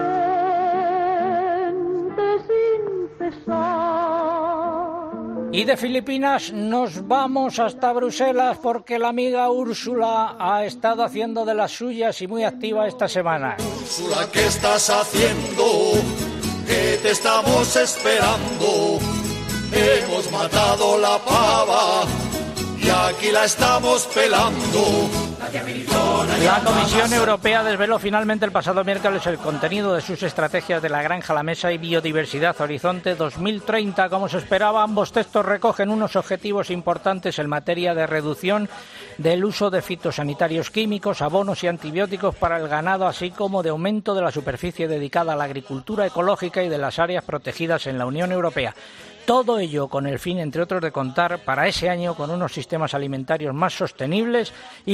siente sin pesar. Y de Filipinas nos vamos hasta Bruselas porque la amiga Úrsula ha estado haciendo de las suyas y muy activa esta semana. Úrsula, ¿qué estás haciendo? Que te estamos esperando. Hemos matado la pava y aquí la estamos pelando. La Comisión Europea desveló finalmente el pasado miércoles el contenido de sus estrategias de la granja a la mesa y biodiversidad Horizonte 2030. Como se esperaba, ambos textos recogen unos objetivos importantes en materia de reducción del uso de fitosanitarios químicos, abonos y antibióticos para el ganado, así como de aumento de la superficie dedicada a la agricultura ecológica y de las áreas protegidas en la Unión Europea. Todo ello con el fin, entre otros, de contar para ese año con unos sistemas alimentarios más sostenibles y frenar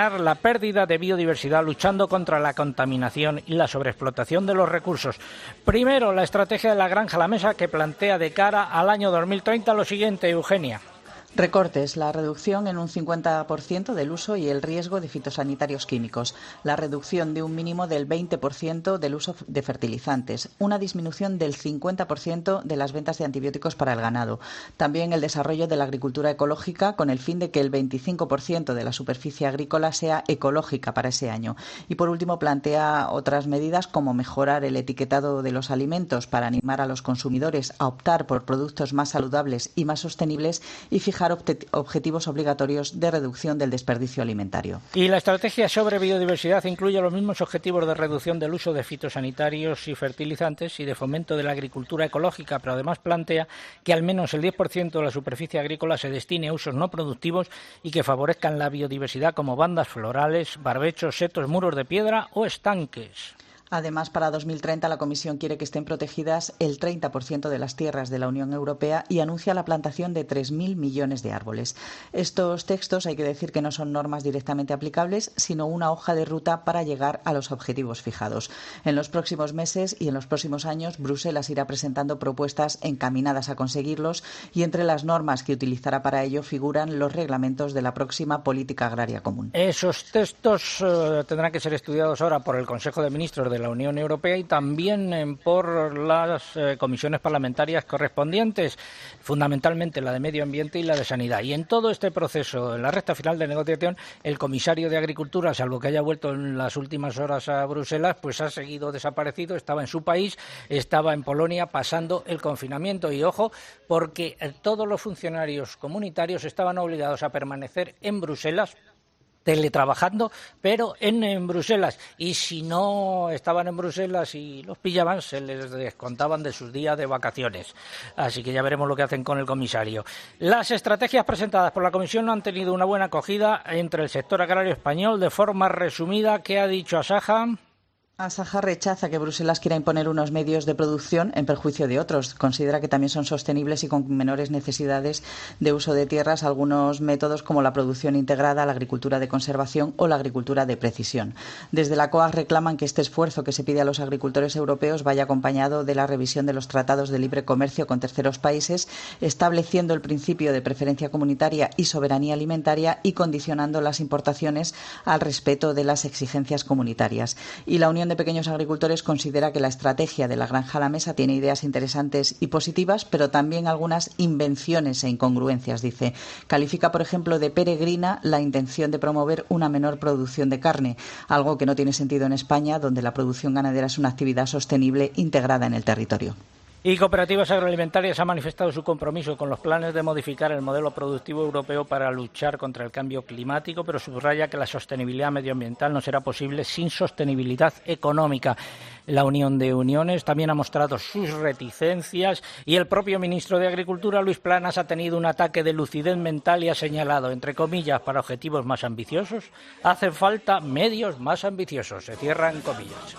frenar la pérdida de biodiversidad luchando contra la contaminación y la sobreexplotación de los recursos. Primero, la estrategia de la Granja a la Mesa, que plantea de cara al año 2030 lo siguiente, Eugenia. Recortes, la reducción en un 50% del uso y el riesgo de fitosanitarios químicos, la reducción de un mínimo del 20% del uso de fertilizantes, una disminución del 50% de las ventas de antibióticos para el ganado, también el desarrollo de la agricultura ecológica con el fin de que el 25% de la superficie agrícola sea ecológica para ese año. Y por último plantea otras medidas como mejorar el etiquetado de los alimentos para animar a los consumidores a optar por productos más saludables y más sostenibles y fijar objetivos obligatorios de reducción del desperdicio alimentario. Y la estrategia sobre biodiversidad incluye los mismos objetivos de reducción del uso de fitosanitarios y fertilizantes y de fomento de la agricultura ecológica, pero además plantea que al menos el 10% de la superficie agrícola se destine a usos no productivos y que favorezcan la biodiversidad como bandas florales, barbechos, setos, muros de piedra o estanques. Además, para 2030 la Comisión quiere que estén protegidas el 30% de las tierras de la Unión Europea y anuncia la plantación de 3.000 millones de árboles. Estos textos hay que decir que no son normas directamente aplicables, sino una hoja de ruta para llegar a los objetivos fijados. En los próximos meses y en los próximos años, Bruselas irá presentando propuestas encaminadas a conseguirlos y entre las normas que utilizará para ello figuran los reglamentos de la próxima política agraria común. Esos textos tendrán que ser estudiados ahora por el Consejo de Ministros de la Unión Europea y también por las comisiones parlamentarias correspondientes, fundamentalmente la de Medio Ambiente y la de Sanidad. Y en todo este proceso, en la recta final de negociación, el comisario de Agricultura, salvo que haya vuelto en las últimas horas a Bruselas, pues ha seguido desaparecido, estaba en su país, estaba en Polonia pasando el confinamiento. Y ojo, porque todos los funcionarios comunitarios estaban obligados a permanecer en Bruselas, teletrabajando, pero en Bruselas, y si no estaban en Bruselas y los pillaban, se les descontaban de sus días de vacaciones. Así que ya veremos lo que hacen con el comisario. Las estrategias presentadas por la Comisión no han tenido una buena acogida entre el sector agrario español. De forma resumida, ¿qué ha dicho Asaja? Asaja rechaza que Bruselas quiera imponer unos medios de producción en perjuicio de otros. Considera que también son sostenibles y con menores necesidades de uso de tierras algunos métodos como la producción integrada, la agricultura de conservación o la agricultura de precisión. Desde la COAG reclaman que este esfuerzo que se pide a los agricultores europeos vaya acompañado de la revisión de los tratados de libre comercio con terceros países, estableciendo el principio de preferencia comunitaria y soberanía alimentaria y condicionando las importaciones al respeto de las exigencias comunitarias. Y la Unión de Pequeños Agricultores considera que la estrategia de la Granja a la Mesa tiene ideas interesantes y positivas, pero también algunas invenciones e incongruencias, dice. Califica, por ejemplo, de peregrina la intención de promover una menor producción de carne, algo que no tiene sentido en España, donde la producción ganadera es una actividad sostenible integrada en el territorio. Y Cooperativas Agroalimentarias ha manifestado su compromiso con los planes de modificar el modelo productivo europeo para luchar contra el cambio climático, pero subraya que la sostenibilidad medioambiental no será posible sin sostenibilidad económica. La Unión de Uniones también ha mostrado sus reticencias y el propio ministro de Agricultura, Luis Planas, ha tenido un ataque de lucidez mental y ha señalado, entre comillas, para objetivos más ambiciosos, hacen falta medios más ambiciosos. Se cierran comillas.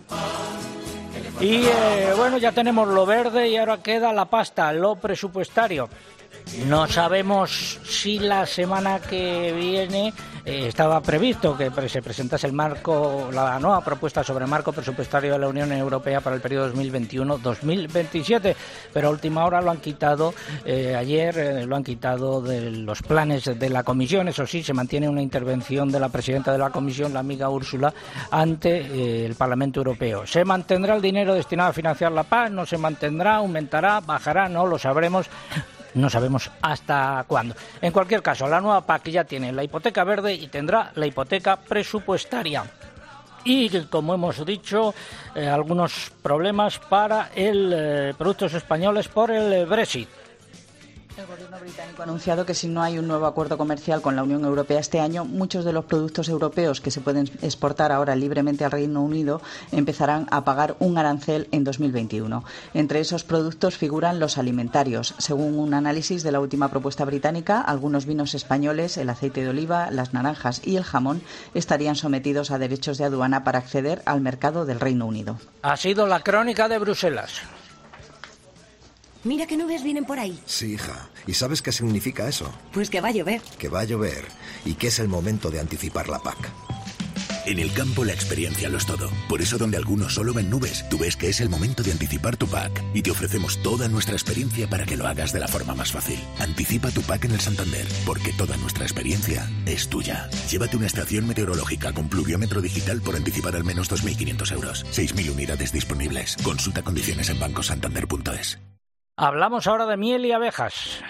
Y bueno, ya tenemos lo verde y ahora queda la pasta, lo presupuestario. No sabemos si la semana que viene estaba previsto que se presentase la nueva propuesta sobre marco presupuestario de la Unión Europea para el periodo 2021-2027, pero a última hora lo han quitado, ayer lo han quitado de los planes de la Comisión. Eso sí, se mantiene una intervención de la presidenta de la Comisión, la amiga Úrsula, ante el Parlamento Europeo. ¿Se mantendrá el dinero destinado a financiar la paz? ¿No se mantendrá? ¿Aumentará? ¿Bajará? No lo sabremos. No sabemos hasta cuándo. En cualquier caso, la nueva PAC ya tiene la hipoteca verde y tendrá la hipoteca presupuestaria. Y, como hemos dicho, algunos problemas para productos españoles por el Brexit. El gobierno británico ha anunciado que si no hay un nuevo acuerdo comercial con la Unión Europea este año, muchos de los productos europeos que se pueden exportar ahora libremente al Reino Unido empezarán a pagar un arancel en 2021. Entre esos productos figuran los alimentarios. Según un análisis de la última propuesta británica, algunos vinos españoles, el aceite de oliva, las naranjas y el jamón estarían sometidos a derechos de aduana para acceder al mercado del Reino Unido. Ha sido la crónica de Bruselas. Mira qué nubes vienen por ahí. Sí, hija. ¿Y sabes qué significa eso? Pues que va a llover. Que va a llover y que es el momento de anticipar la PAC. En el campo la experiencia lo es todo. Por eso donde algunos solo ven nubes, tú ves que es el momento de anticipar tu PAC. Y te ofrecemos toda nuestra experiencia para que lo hagas de la forma más fácil. Anticipa tu PAC en el Santander, porque toda nuestra experiencia es tuya. Llévate una estación meteorológica con pluviómetro digital por anticipar al menos 2.500 euros. 6.000 unidades disponibles. Consulta condiciones en bancosantander.es. Hablamos ahora de miel y abejas.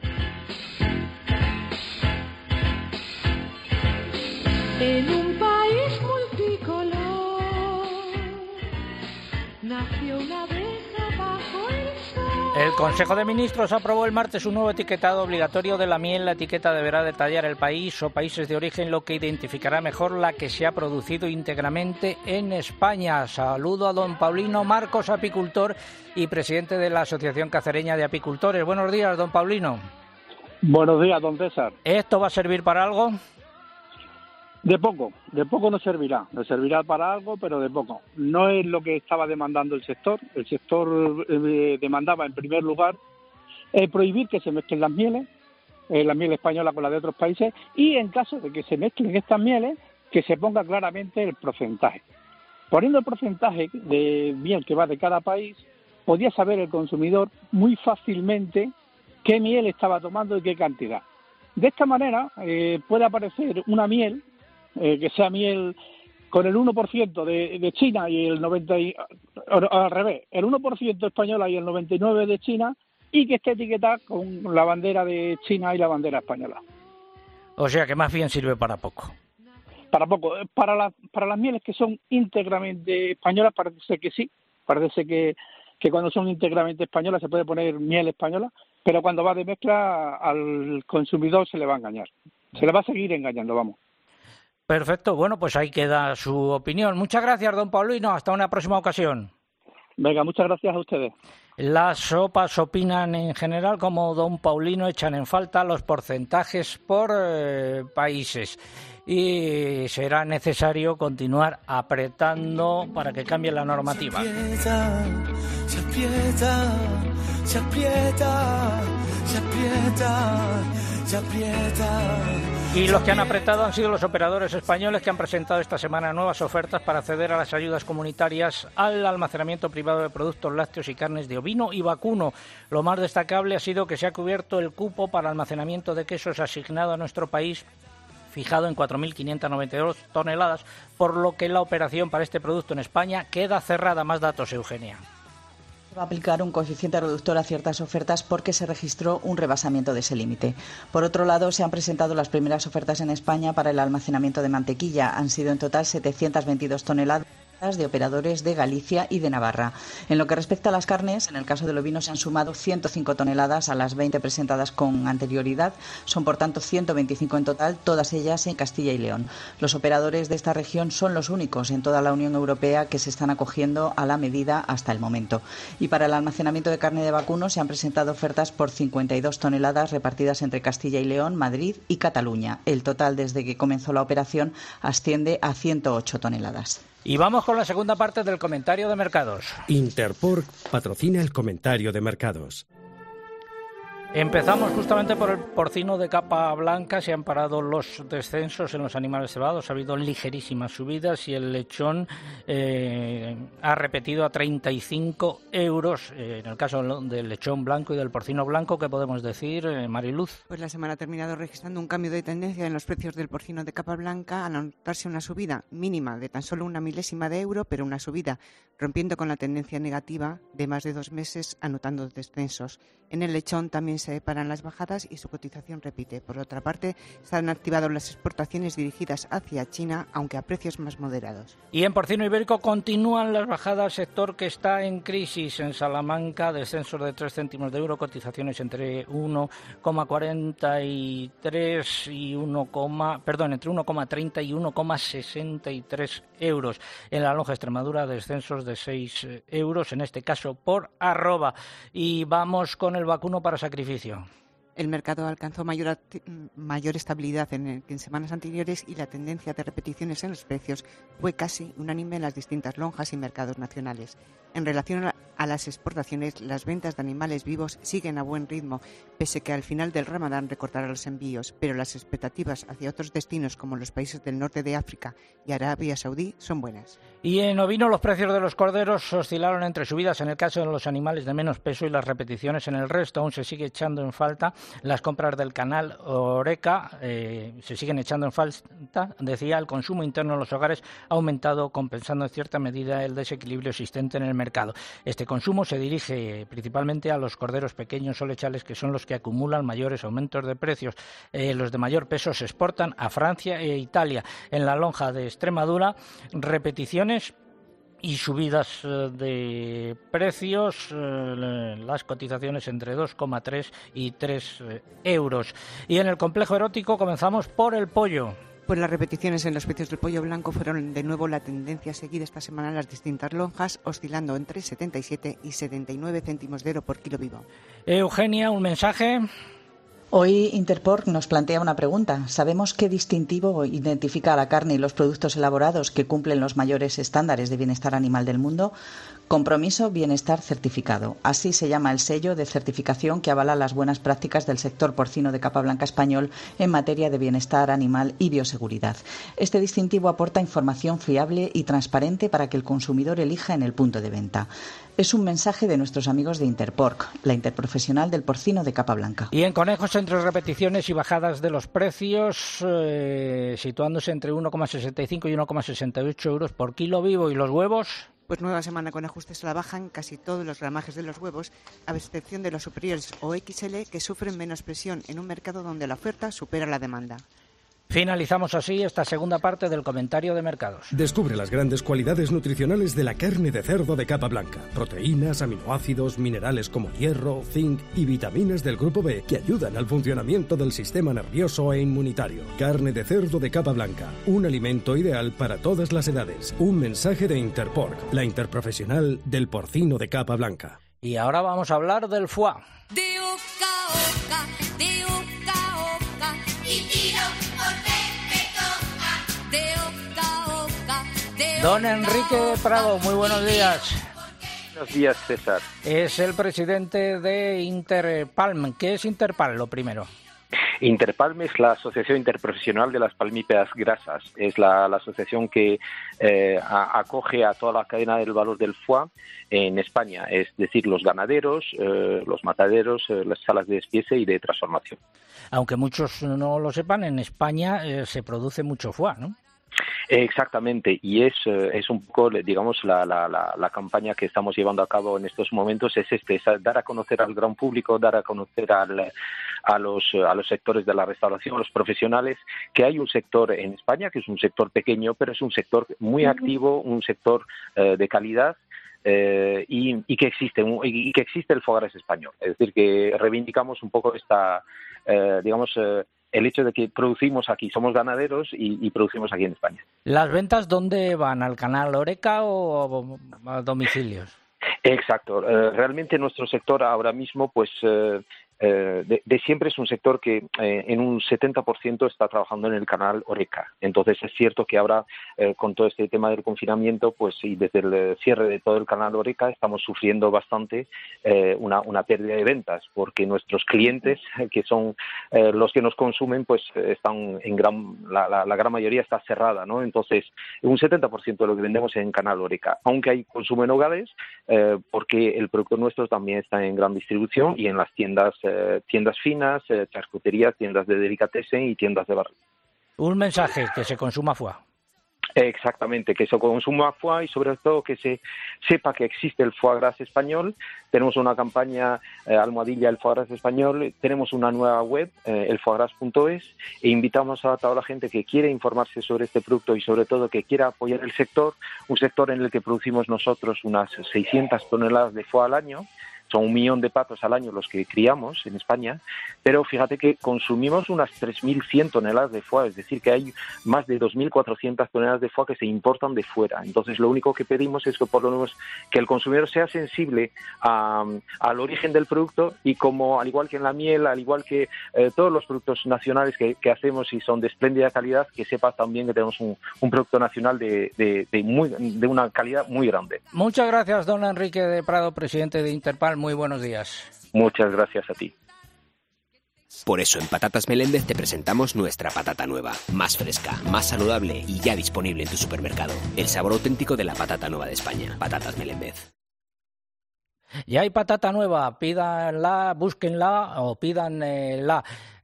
En un país multicolor nació una abeja bajo el sol. El Consejo de Ministros aprobó el martes un nuevo etiquetado obligatorio de la miel. La etiqueta deberá detallar el país o países de origen, lo que identificará mejor la que se ha producido íntegramente en España. Saludo a don Paulino Marcos, apicultor y presidente de la Asociación Cacereña de Apicultores. Buenos días, don Paulino. Buenos días, don César. ¿Esto va a servir para algo? De poco nos servirá para algo, pero de poco. No es lo que estaba demandando el sector. El sector demandaba, en primer lugar, prohibir que se mezclen las mieles, la miel española con la de otros países, y en caso de que se mezclen estas mieles, que se ponga claramente el porcentaje. Poniendo el porcentaje de miel que va de cada país, podía saber el consumidor muy fácilmente qué miel estaba tomando y qué cantidad. De esta manera puede aparecer una miel que sea miel con el 1% de China y el 90%, al revés, el 1% española y el 99% de China, y que esté etiquetada con la bandera de China y la bandera española. O sea que más bien sirve para poco. Para poco. Para las mieles que son íntegramente españolas parece que sí. Parece que cuando son íntegramente españolas se puede poner miel española, pero cuando va de mezcla al consumidor se le va a engañar. Se le va a seguir engañando, vamos. Perfecto. Bueno, pues ahí queda su opinión. Muchas gracias, don Paulino. Hasta una próxima ocasión. Venga, muchas gracias a ustedes. Las sopas opinan en general, como don Paulino, echan en falta los porcentajes por países. Y será necesario continuar apretando para que cambie la normativa. Se aprieta, se aprieta, se aprieta, se aprieta. Y los que han apretado han sido los operadores españoles, que han presentado esta semana nuevas ofertas para acceder a las ayudas comunitarias al almacenamiento privado de productos lácteos y carnes de ovino y vacuno. Lo más destacable ha sido que se ha cubierto el cupo para almacenamiento de quesos asignado a nuestro país, fijado en 4.592 toneladas, por lo que la operación para este producto en España queda cerrada. Más datos, Eugenia. Va a aplicar un coeficiente reductor a ciertas ofertas porque se registró un rebasamiento de ese límite. Por otro lado, se han presentado las primeras ofertas en España para el almacenamiento de mantequilla. Han sido en total 722 toneladas de operadores de Galicia y de Navarra. En lo que respecta a las carnes, en el caso del ovino se han sumado 105 toneladas a las 20 presentadas con anterioridad. Son, por tanto, 125 en total, todas ellas en Castilla y León. Los operadores de esta región son los únicos en toda la Unión Europea que se están acogiendo a la medida hasta el momento. Y para el almacenamiento de carne de vacuno se han presentado ofertas por 52 toneladas repartidas entre Castilla y León, Madrid y Cataluña. El total desde que comenzó la operación asciende a 108 toneladas. Y vamos con la segunda parte del comentario de mercados. Interpork patrocina el comentario de mercados. Empezamos justamente por el porcino de capa blanca. Se han parado los descensos en los animales cebados. Ha habido ligerísimas subidas y el lechón ha repetido a 35 euros. En el caso del lechón blanco y del porcino blanco, ¿qué podemos decir, Mariluz? Pues la semana ha terminado registrando un cambio de tendencia en los precios del porcino de capa blanca, al anotarse una subida mínima de tan solo 0,01 euro, pero una subida rompiendo con la tendencia negativa de más de 2 meses, anotando descensos. En el lechón también se paran las bajadas y su cotización repite. Por otra parte, se han activado las exportaciones dirigidas hacia China, aunque a precios más moderados. Y en porcino ibérico continúan las bajadas, sector que está en crisis. En Salamanca, descensos de 3 céntimos de euro, cotizaciones entre 1,43 y entre 1,30 y 1,63 euros. En la lonja Extremadura, descensos de 6 euros, en este caso por arroba. Y vamos con el vacuno para sacrificio. El mercado alcanzó mayor estabilidad que en semanas anteriores y la tendencia de repeticiones en los precios fue casi unánime en las distintas lonjas y mercados nacionales. En relación a las exportaciones, las ventas de animales vivos siguen a buen ritmo, pese que al final del Ramadán recortará los envíos, pero las expectativas hacia otros destinos como los países del norte de África y Arabia Saudí son buenas. Y en ovino los precios de los corderos oscilaron entre subidas en el caso de los animales de menos peso y las repeticiones en el resto. Aún se sigue echando en falta las compras del canal Horeca, se siguen echando en falta, decía, el consumo interno en los hogares ha aumentado, compensando en cierta medida el desequilibrio existente en el mercado. Este consumo se dirige principalmente a los corderos pequeños o lechales, que son los que acumulan mayores aumentos de precios. Los de mayor peso se exportan a Francia e Italia. En la lonja de Extremadura, repeticiones y subidas de precios, las cotizaciones entre 2,3 y 3 euros. Y en el complejo erótico comenzamos por el pollo. Pues las repeticiones en los precios del pollo blanco fueron de nuevo la tendencia seguida esta semana en las distintas lonjas, oscilando entre 77 y 79 céntimos de euro por kilo vivo. Eugenia, un mensaje. Hoy Interpork nos plantea una pregunta. ¿Sabemos qué distintivo identifica a la carne y los productos elaborados que cumplen los mayores estándares de bienestar animal del mundo? Compromiso Bienestar Certificado. Así se llama el sello de certificación que avala las buenas prácticas del sector porcino de capa blanca español en materia de bienestar animal y bioseguridad. Este distintivo aporta información fiable y transparente para que el consumidor elija en el punto de venta. Es un mensaje de nuestros amigos de Interpork, la interprofesional del porcino de capa blanca. Y en conejos, entre repeticiones y bajadas de los precios, situándose entre 1,65 y 1,68 euros por kilo vivo. ¿Y los huevos? Pues nueva semana con ajustes a la baja en casi todos los gramajes de los huevos, a excepción de los superiores o XL, que sufren menos presión en un mercado donde la oferta supera la demanda. Finalizamos así esta segunda parte del comentario de mercados. Descubre las grandes cualidades nutricionales de la carne de cerdo de capa blanca. Proteínas, aminoácidos, minerales como hierro, zinc y vitaminas del grupo B que ayudan al funcionamiento del sistema nervioso e inmunitario. Carne de cerdo de capa blanca, un alimento ideal para todas las edades. Un mensaje de Interpork, la interprofesional del porcino de capa blanca. Y ahora vamos a hablar del foie. Don Enrique Prado, muy buenos días. Buenos días, César. Es el presidente de Interpalm. ¿Qué es Interpalm, lo primero? Interpalm es la Asociación Interprofesional de las Palmípedas Grasas. Es la asociación que acoge a toda la cadena del valor del foie en España, es decir, los ganaderos, los mataderos, las salas de despiece y de transformación. Aunque muchos no lo sepan, en España se produce mucho foie, ¿no? Exactamente, y es un poco, digamos, la campaña que estamos llevando a cabo en estos momentos es dar a conocer al gran público, dar a conocer a los sectores de la restauración, a los profesionales, que hay un sector en España que es un sector pequeño, pero es un sector muy activo, un sector de calidad. Y que existe el foie gras español, es decir, que reivindicamos un poco el hecho de que producimos aquí, somos ganaderos y producimos aquí en España. ¿Las ventas dónde van? ¿Al canal Horeca o a domicilios? Exacto. Realmente nuestro sector ahora mismo, pues de siempre es un sector que en un 70% está trabajando en el canal Horeca. Entonces es cierto que ahora con todo este tema del confinamiento, pues y desde el cierre de todo el canal Horeca estamos sufriendo bastante una pérdida de ventas, porque nuestros clientes, que son los que nos consumen, pues están la gran mayoría está cerrada, ¿no? Entonces un 70% de lo que vendemos es en canal Horeca, aunque hay consumo en hogares, porque el producto nuestro también está en gran distribución y en las tiendas finas, charcuterías, tiendas de delicatessen y tiendas de barrio. Un mensaje, que se consuma foie. Exactamente, que se consuma foie y sobre todo que se sepa que existe el foie gras español. Tenemos una campaña almohadilla el foie gras español, tenemos una nueva web, elfoiegras.es, e invitamos a toda la gente que quiere informarse sobre este producto y sobre todo que quiera apoyar el sector, un sector en el que producimos nosotros unas 600 toneladas de foie al año, son 1 millón de patos al año los que criamos en España, pero fíjate que consumimos unas 3.100 toneladas de foie, es decir, que hay más de 2.400 toneladas de foie que se importan de fuera. Entonces, lo único que pedimos es que por lo menos que el consumidor sea sensible al origen del producto y como, al igual que en la miel, al igual que todos los productos nacionales que hacemos y son de espléndida calidad, que sepa también que tenemos un producto nacional de una calidad muy grande. Muchas gracias, don Enrique de Prado, presidente de Interpal. Muy buenos días. Muchas gracias a ti. Por eso en Patatas Meléndez te presentamos nuestra patata nueva, más fresca, más saludable y ya disponible en tu supermercado. El sabor auténtico de la patata nueva de España. Patatas Meléndez. Ya hay patata nueva, pídanla, búsquenla o pídanla.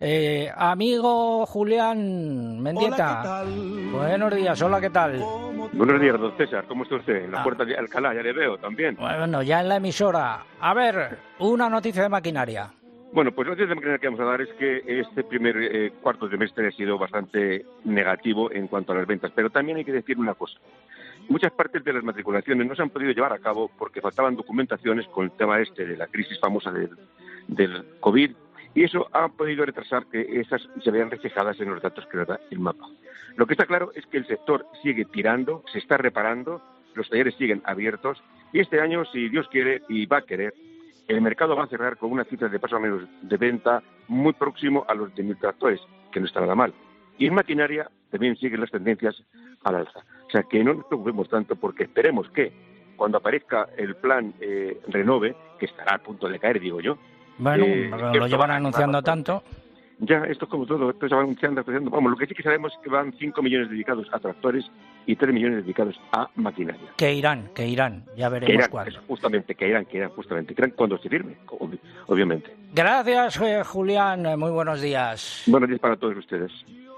Amigo Julián Mendieta, buenos días, hola, ¿qué tal? Buenos días, don César, ¿cómo está usted? En la puerta de Alcalá, ya le veo también. Bueno, ya en la emisora. A ver, una noticia de maquinaria. Bueno, pues la noticia de maquinaria que vamos a dar es que este primer cuarto trimestre ha sido bastante negativo en cuanto a las ventas, pero también hay que decir una cosa. Muchas partes de las matriculaciones no se han podido llevar a cabo porque faltaban documentaciones con el tema de la crisis famosa del COVID, y eso ha podido retrasar que esas se vean reflejadas en los datos que nos da el mapa. Lo que está claro es que el sector sigue tirando, se está reparando, los talleres siguen abiertos, y este año, si Dios quiere y va a querer, el mercado va a cerrar con una cifra de paso a menos de venta muy próximo a los 10.000 tractores, que no está nada mal. Y en maquinaria también siguen las tendencias al alza. O sea, que no nos preocupemos tanto porque esperemos que cuando aparezca el plan Renove, que estará a punto de caer, digo yo. Bueno, lo llevan anunciando tanto. Ya, esto es como todo, esto se va anunciando. Vamos, lo que sí que sabemos es que van 5 millones dedicados a tractores y 3 millones dedicados a maquinaria. Que irán, ya veremos cuándo. Justamente, que irán cuando se firme, obviamente. Gracias, Julián, muy buenos días. Buenos días para todos ustedes.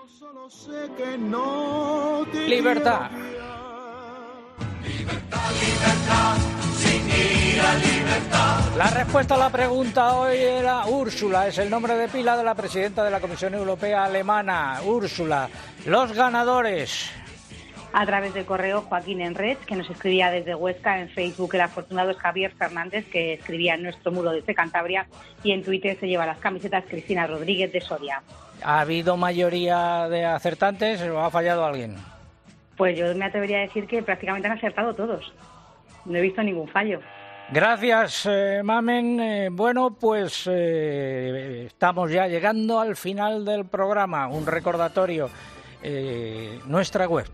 Libertad. Libertad, sin ir a libertad. La respuesta a la pregunta hoy era Úrsula, es el nombre de pila de la presidenta de la Comisión Europea alemana. Úrsula, los ganadores. A través del correo Joaquín Enrech, que nos escribía desde Huesca, en Facebook el afortunado es Javier Fernández, que escribía en nuestro muro desde Cantabria, y en Twitter se lleva las camisetas Cristina Rodríguez de Soria. ¿Ha habido mayoría de acertantes o ha fallado alguien? Pues yo me atrevería a decir que prácticamente han acertado todos. No he visto ningún fallo. Gracias, Mamen. Bueno, pues estamos ya llegando al final del programa. Un recordatorio. Nuestra web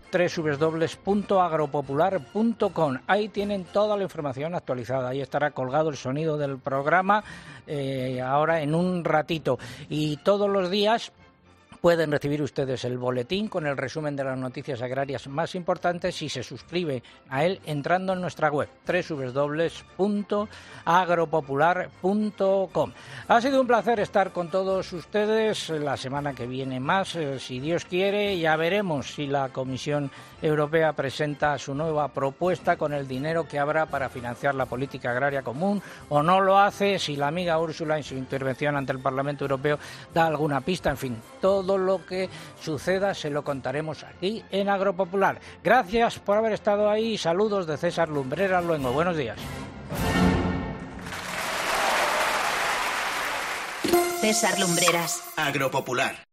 www.agropopular.com. Ahí tienen toda la información actualizada. Ahí estará colgado el sonido del programa ahora en un ratito. Y todos los días pueden recibir ustedes el boletín con el resumen de las noticias agrarias más importantes si se suscribe a él entrando en nuestra web www.agropopular.com. Ha sido un placer estar con todos ustedes. La semana que viene más, si Dios quiere. Ya veremos si la Comisión Europea presenta su nueva propuesta con el dinero que habrá para financiar la política agraria común o no lo hace, si la amiga Úrsula en su intervención ante el Parlamento Europeo da alguna pista. En fin, todo lo que suceda se lo contaremos aquí en Agropopular. Gracias por haber estado ahí. Saludos de César Lumbreras Luengo. Buenos días. César Lumbreras. Agropopular.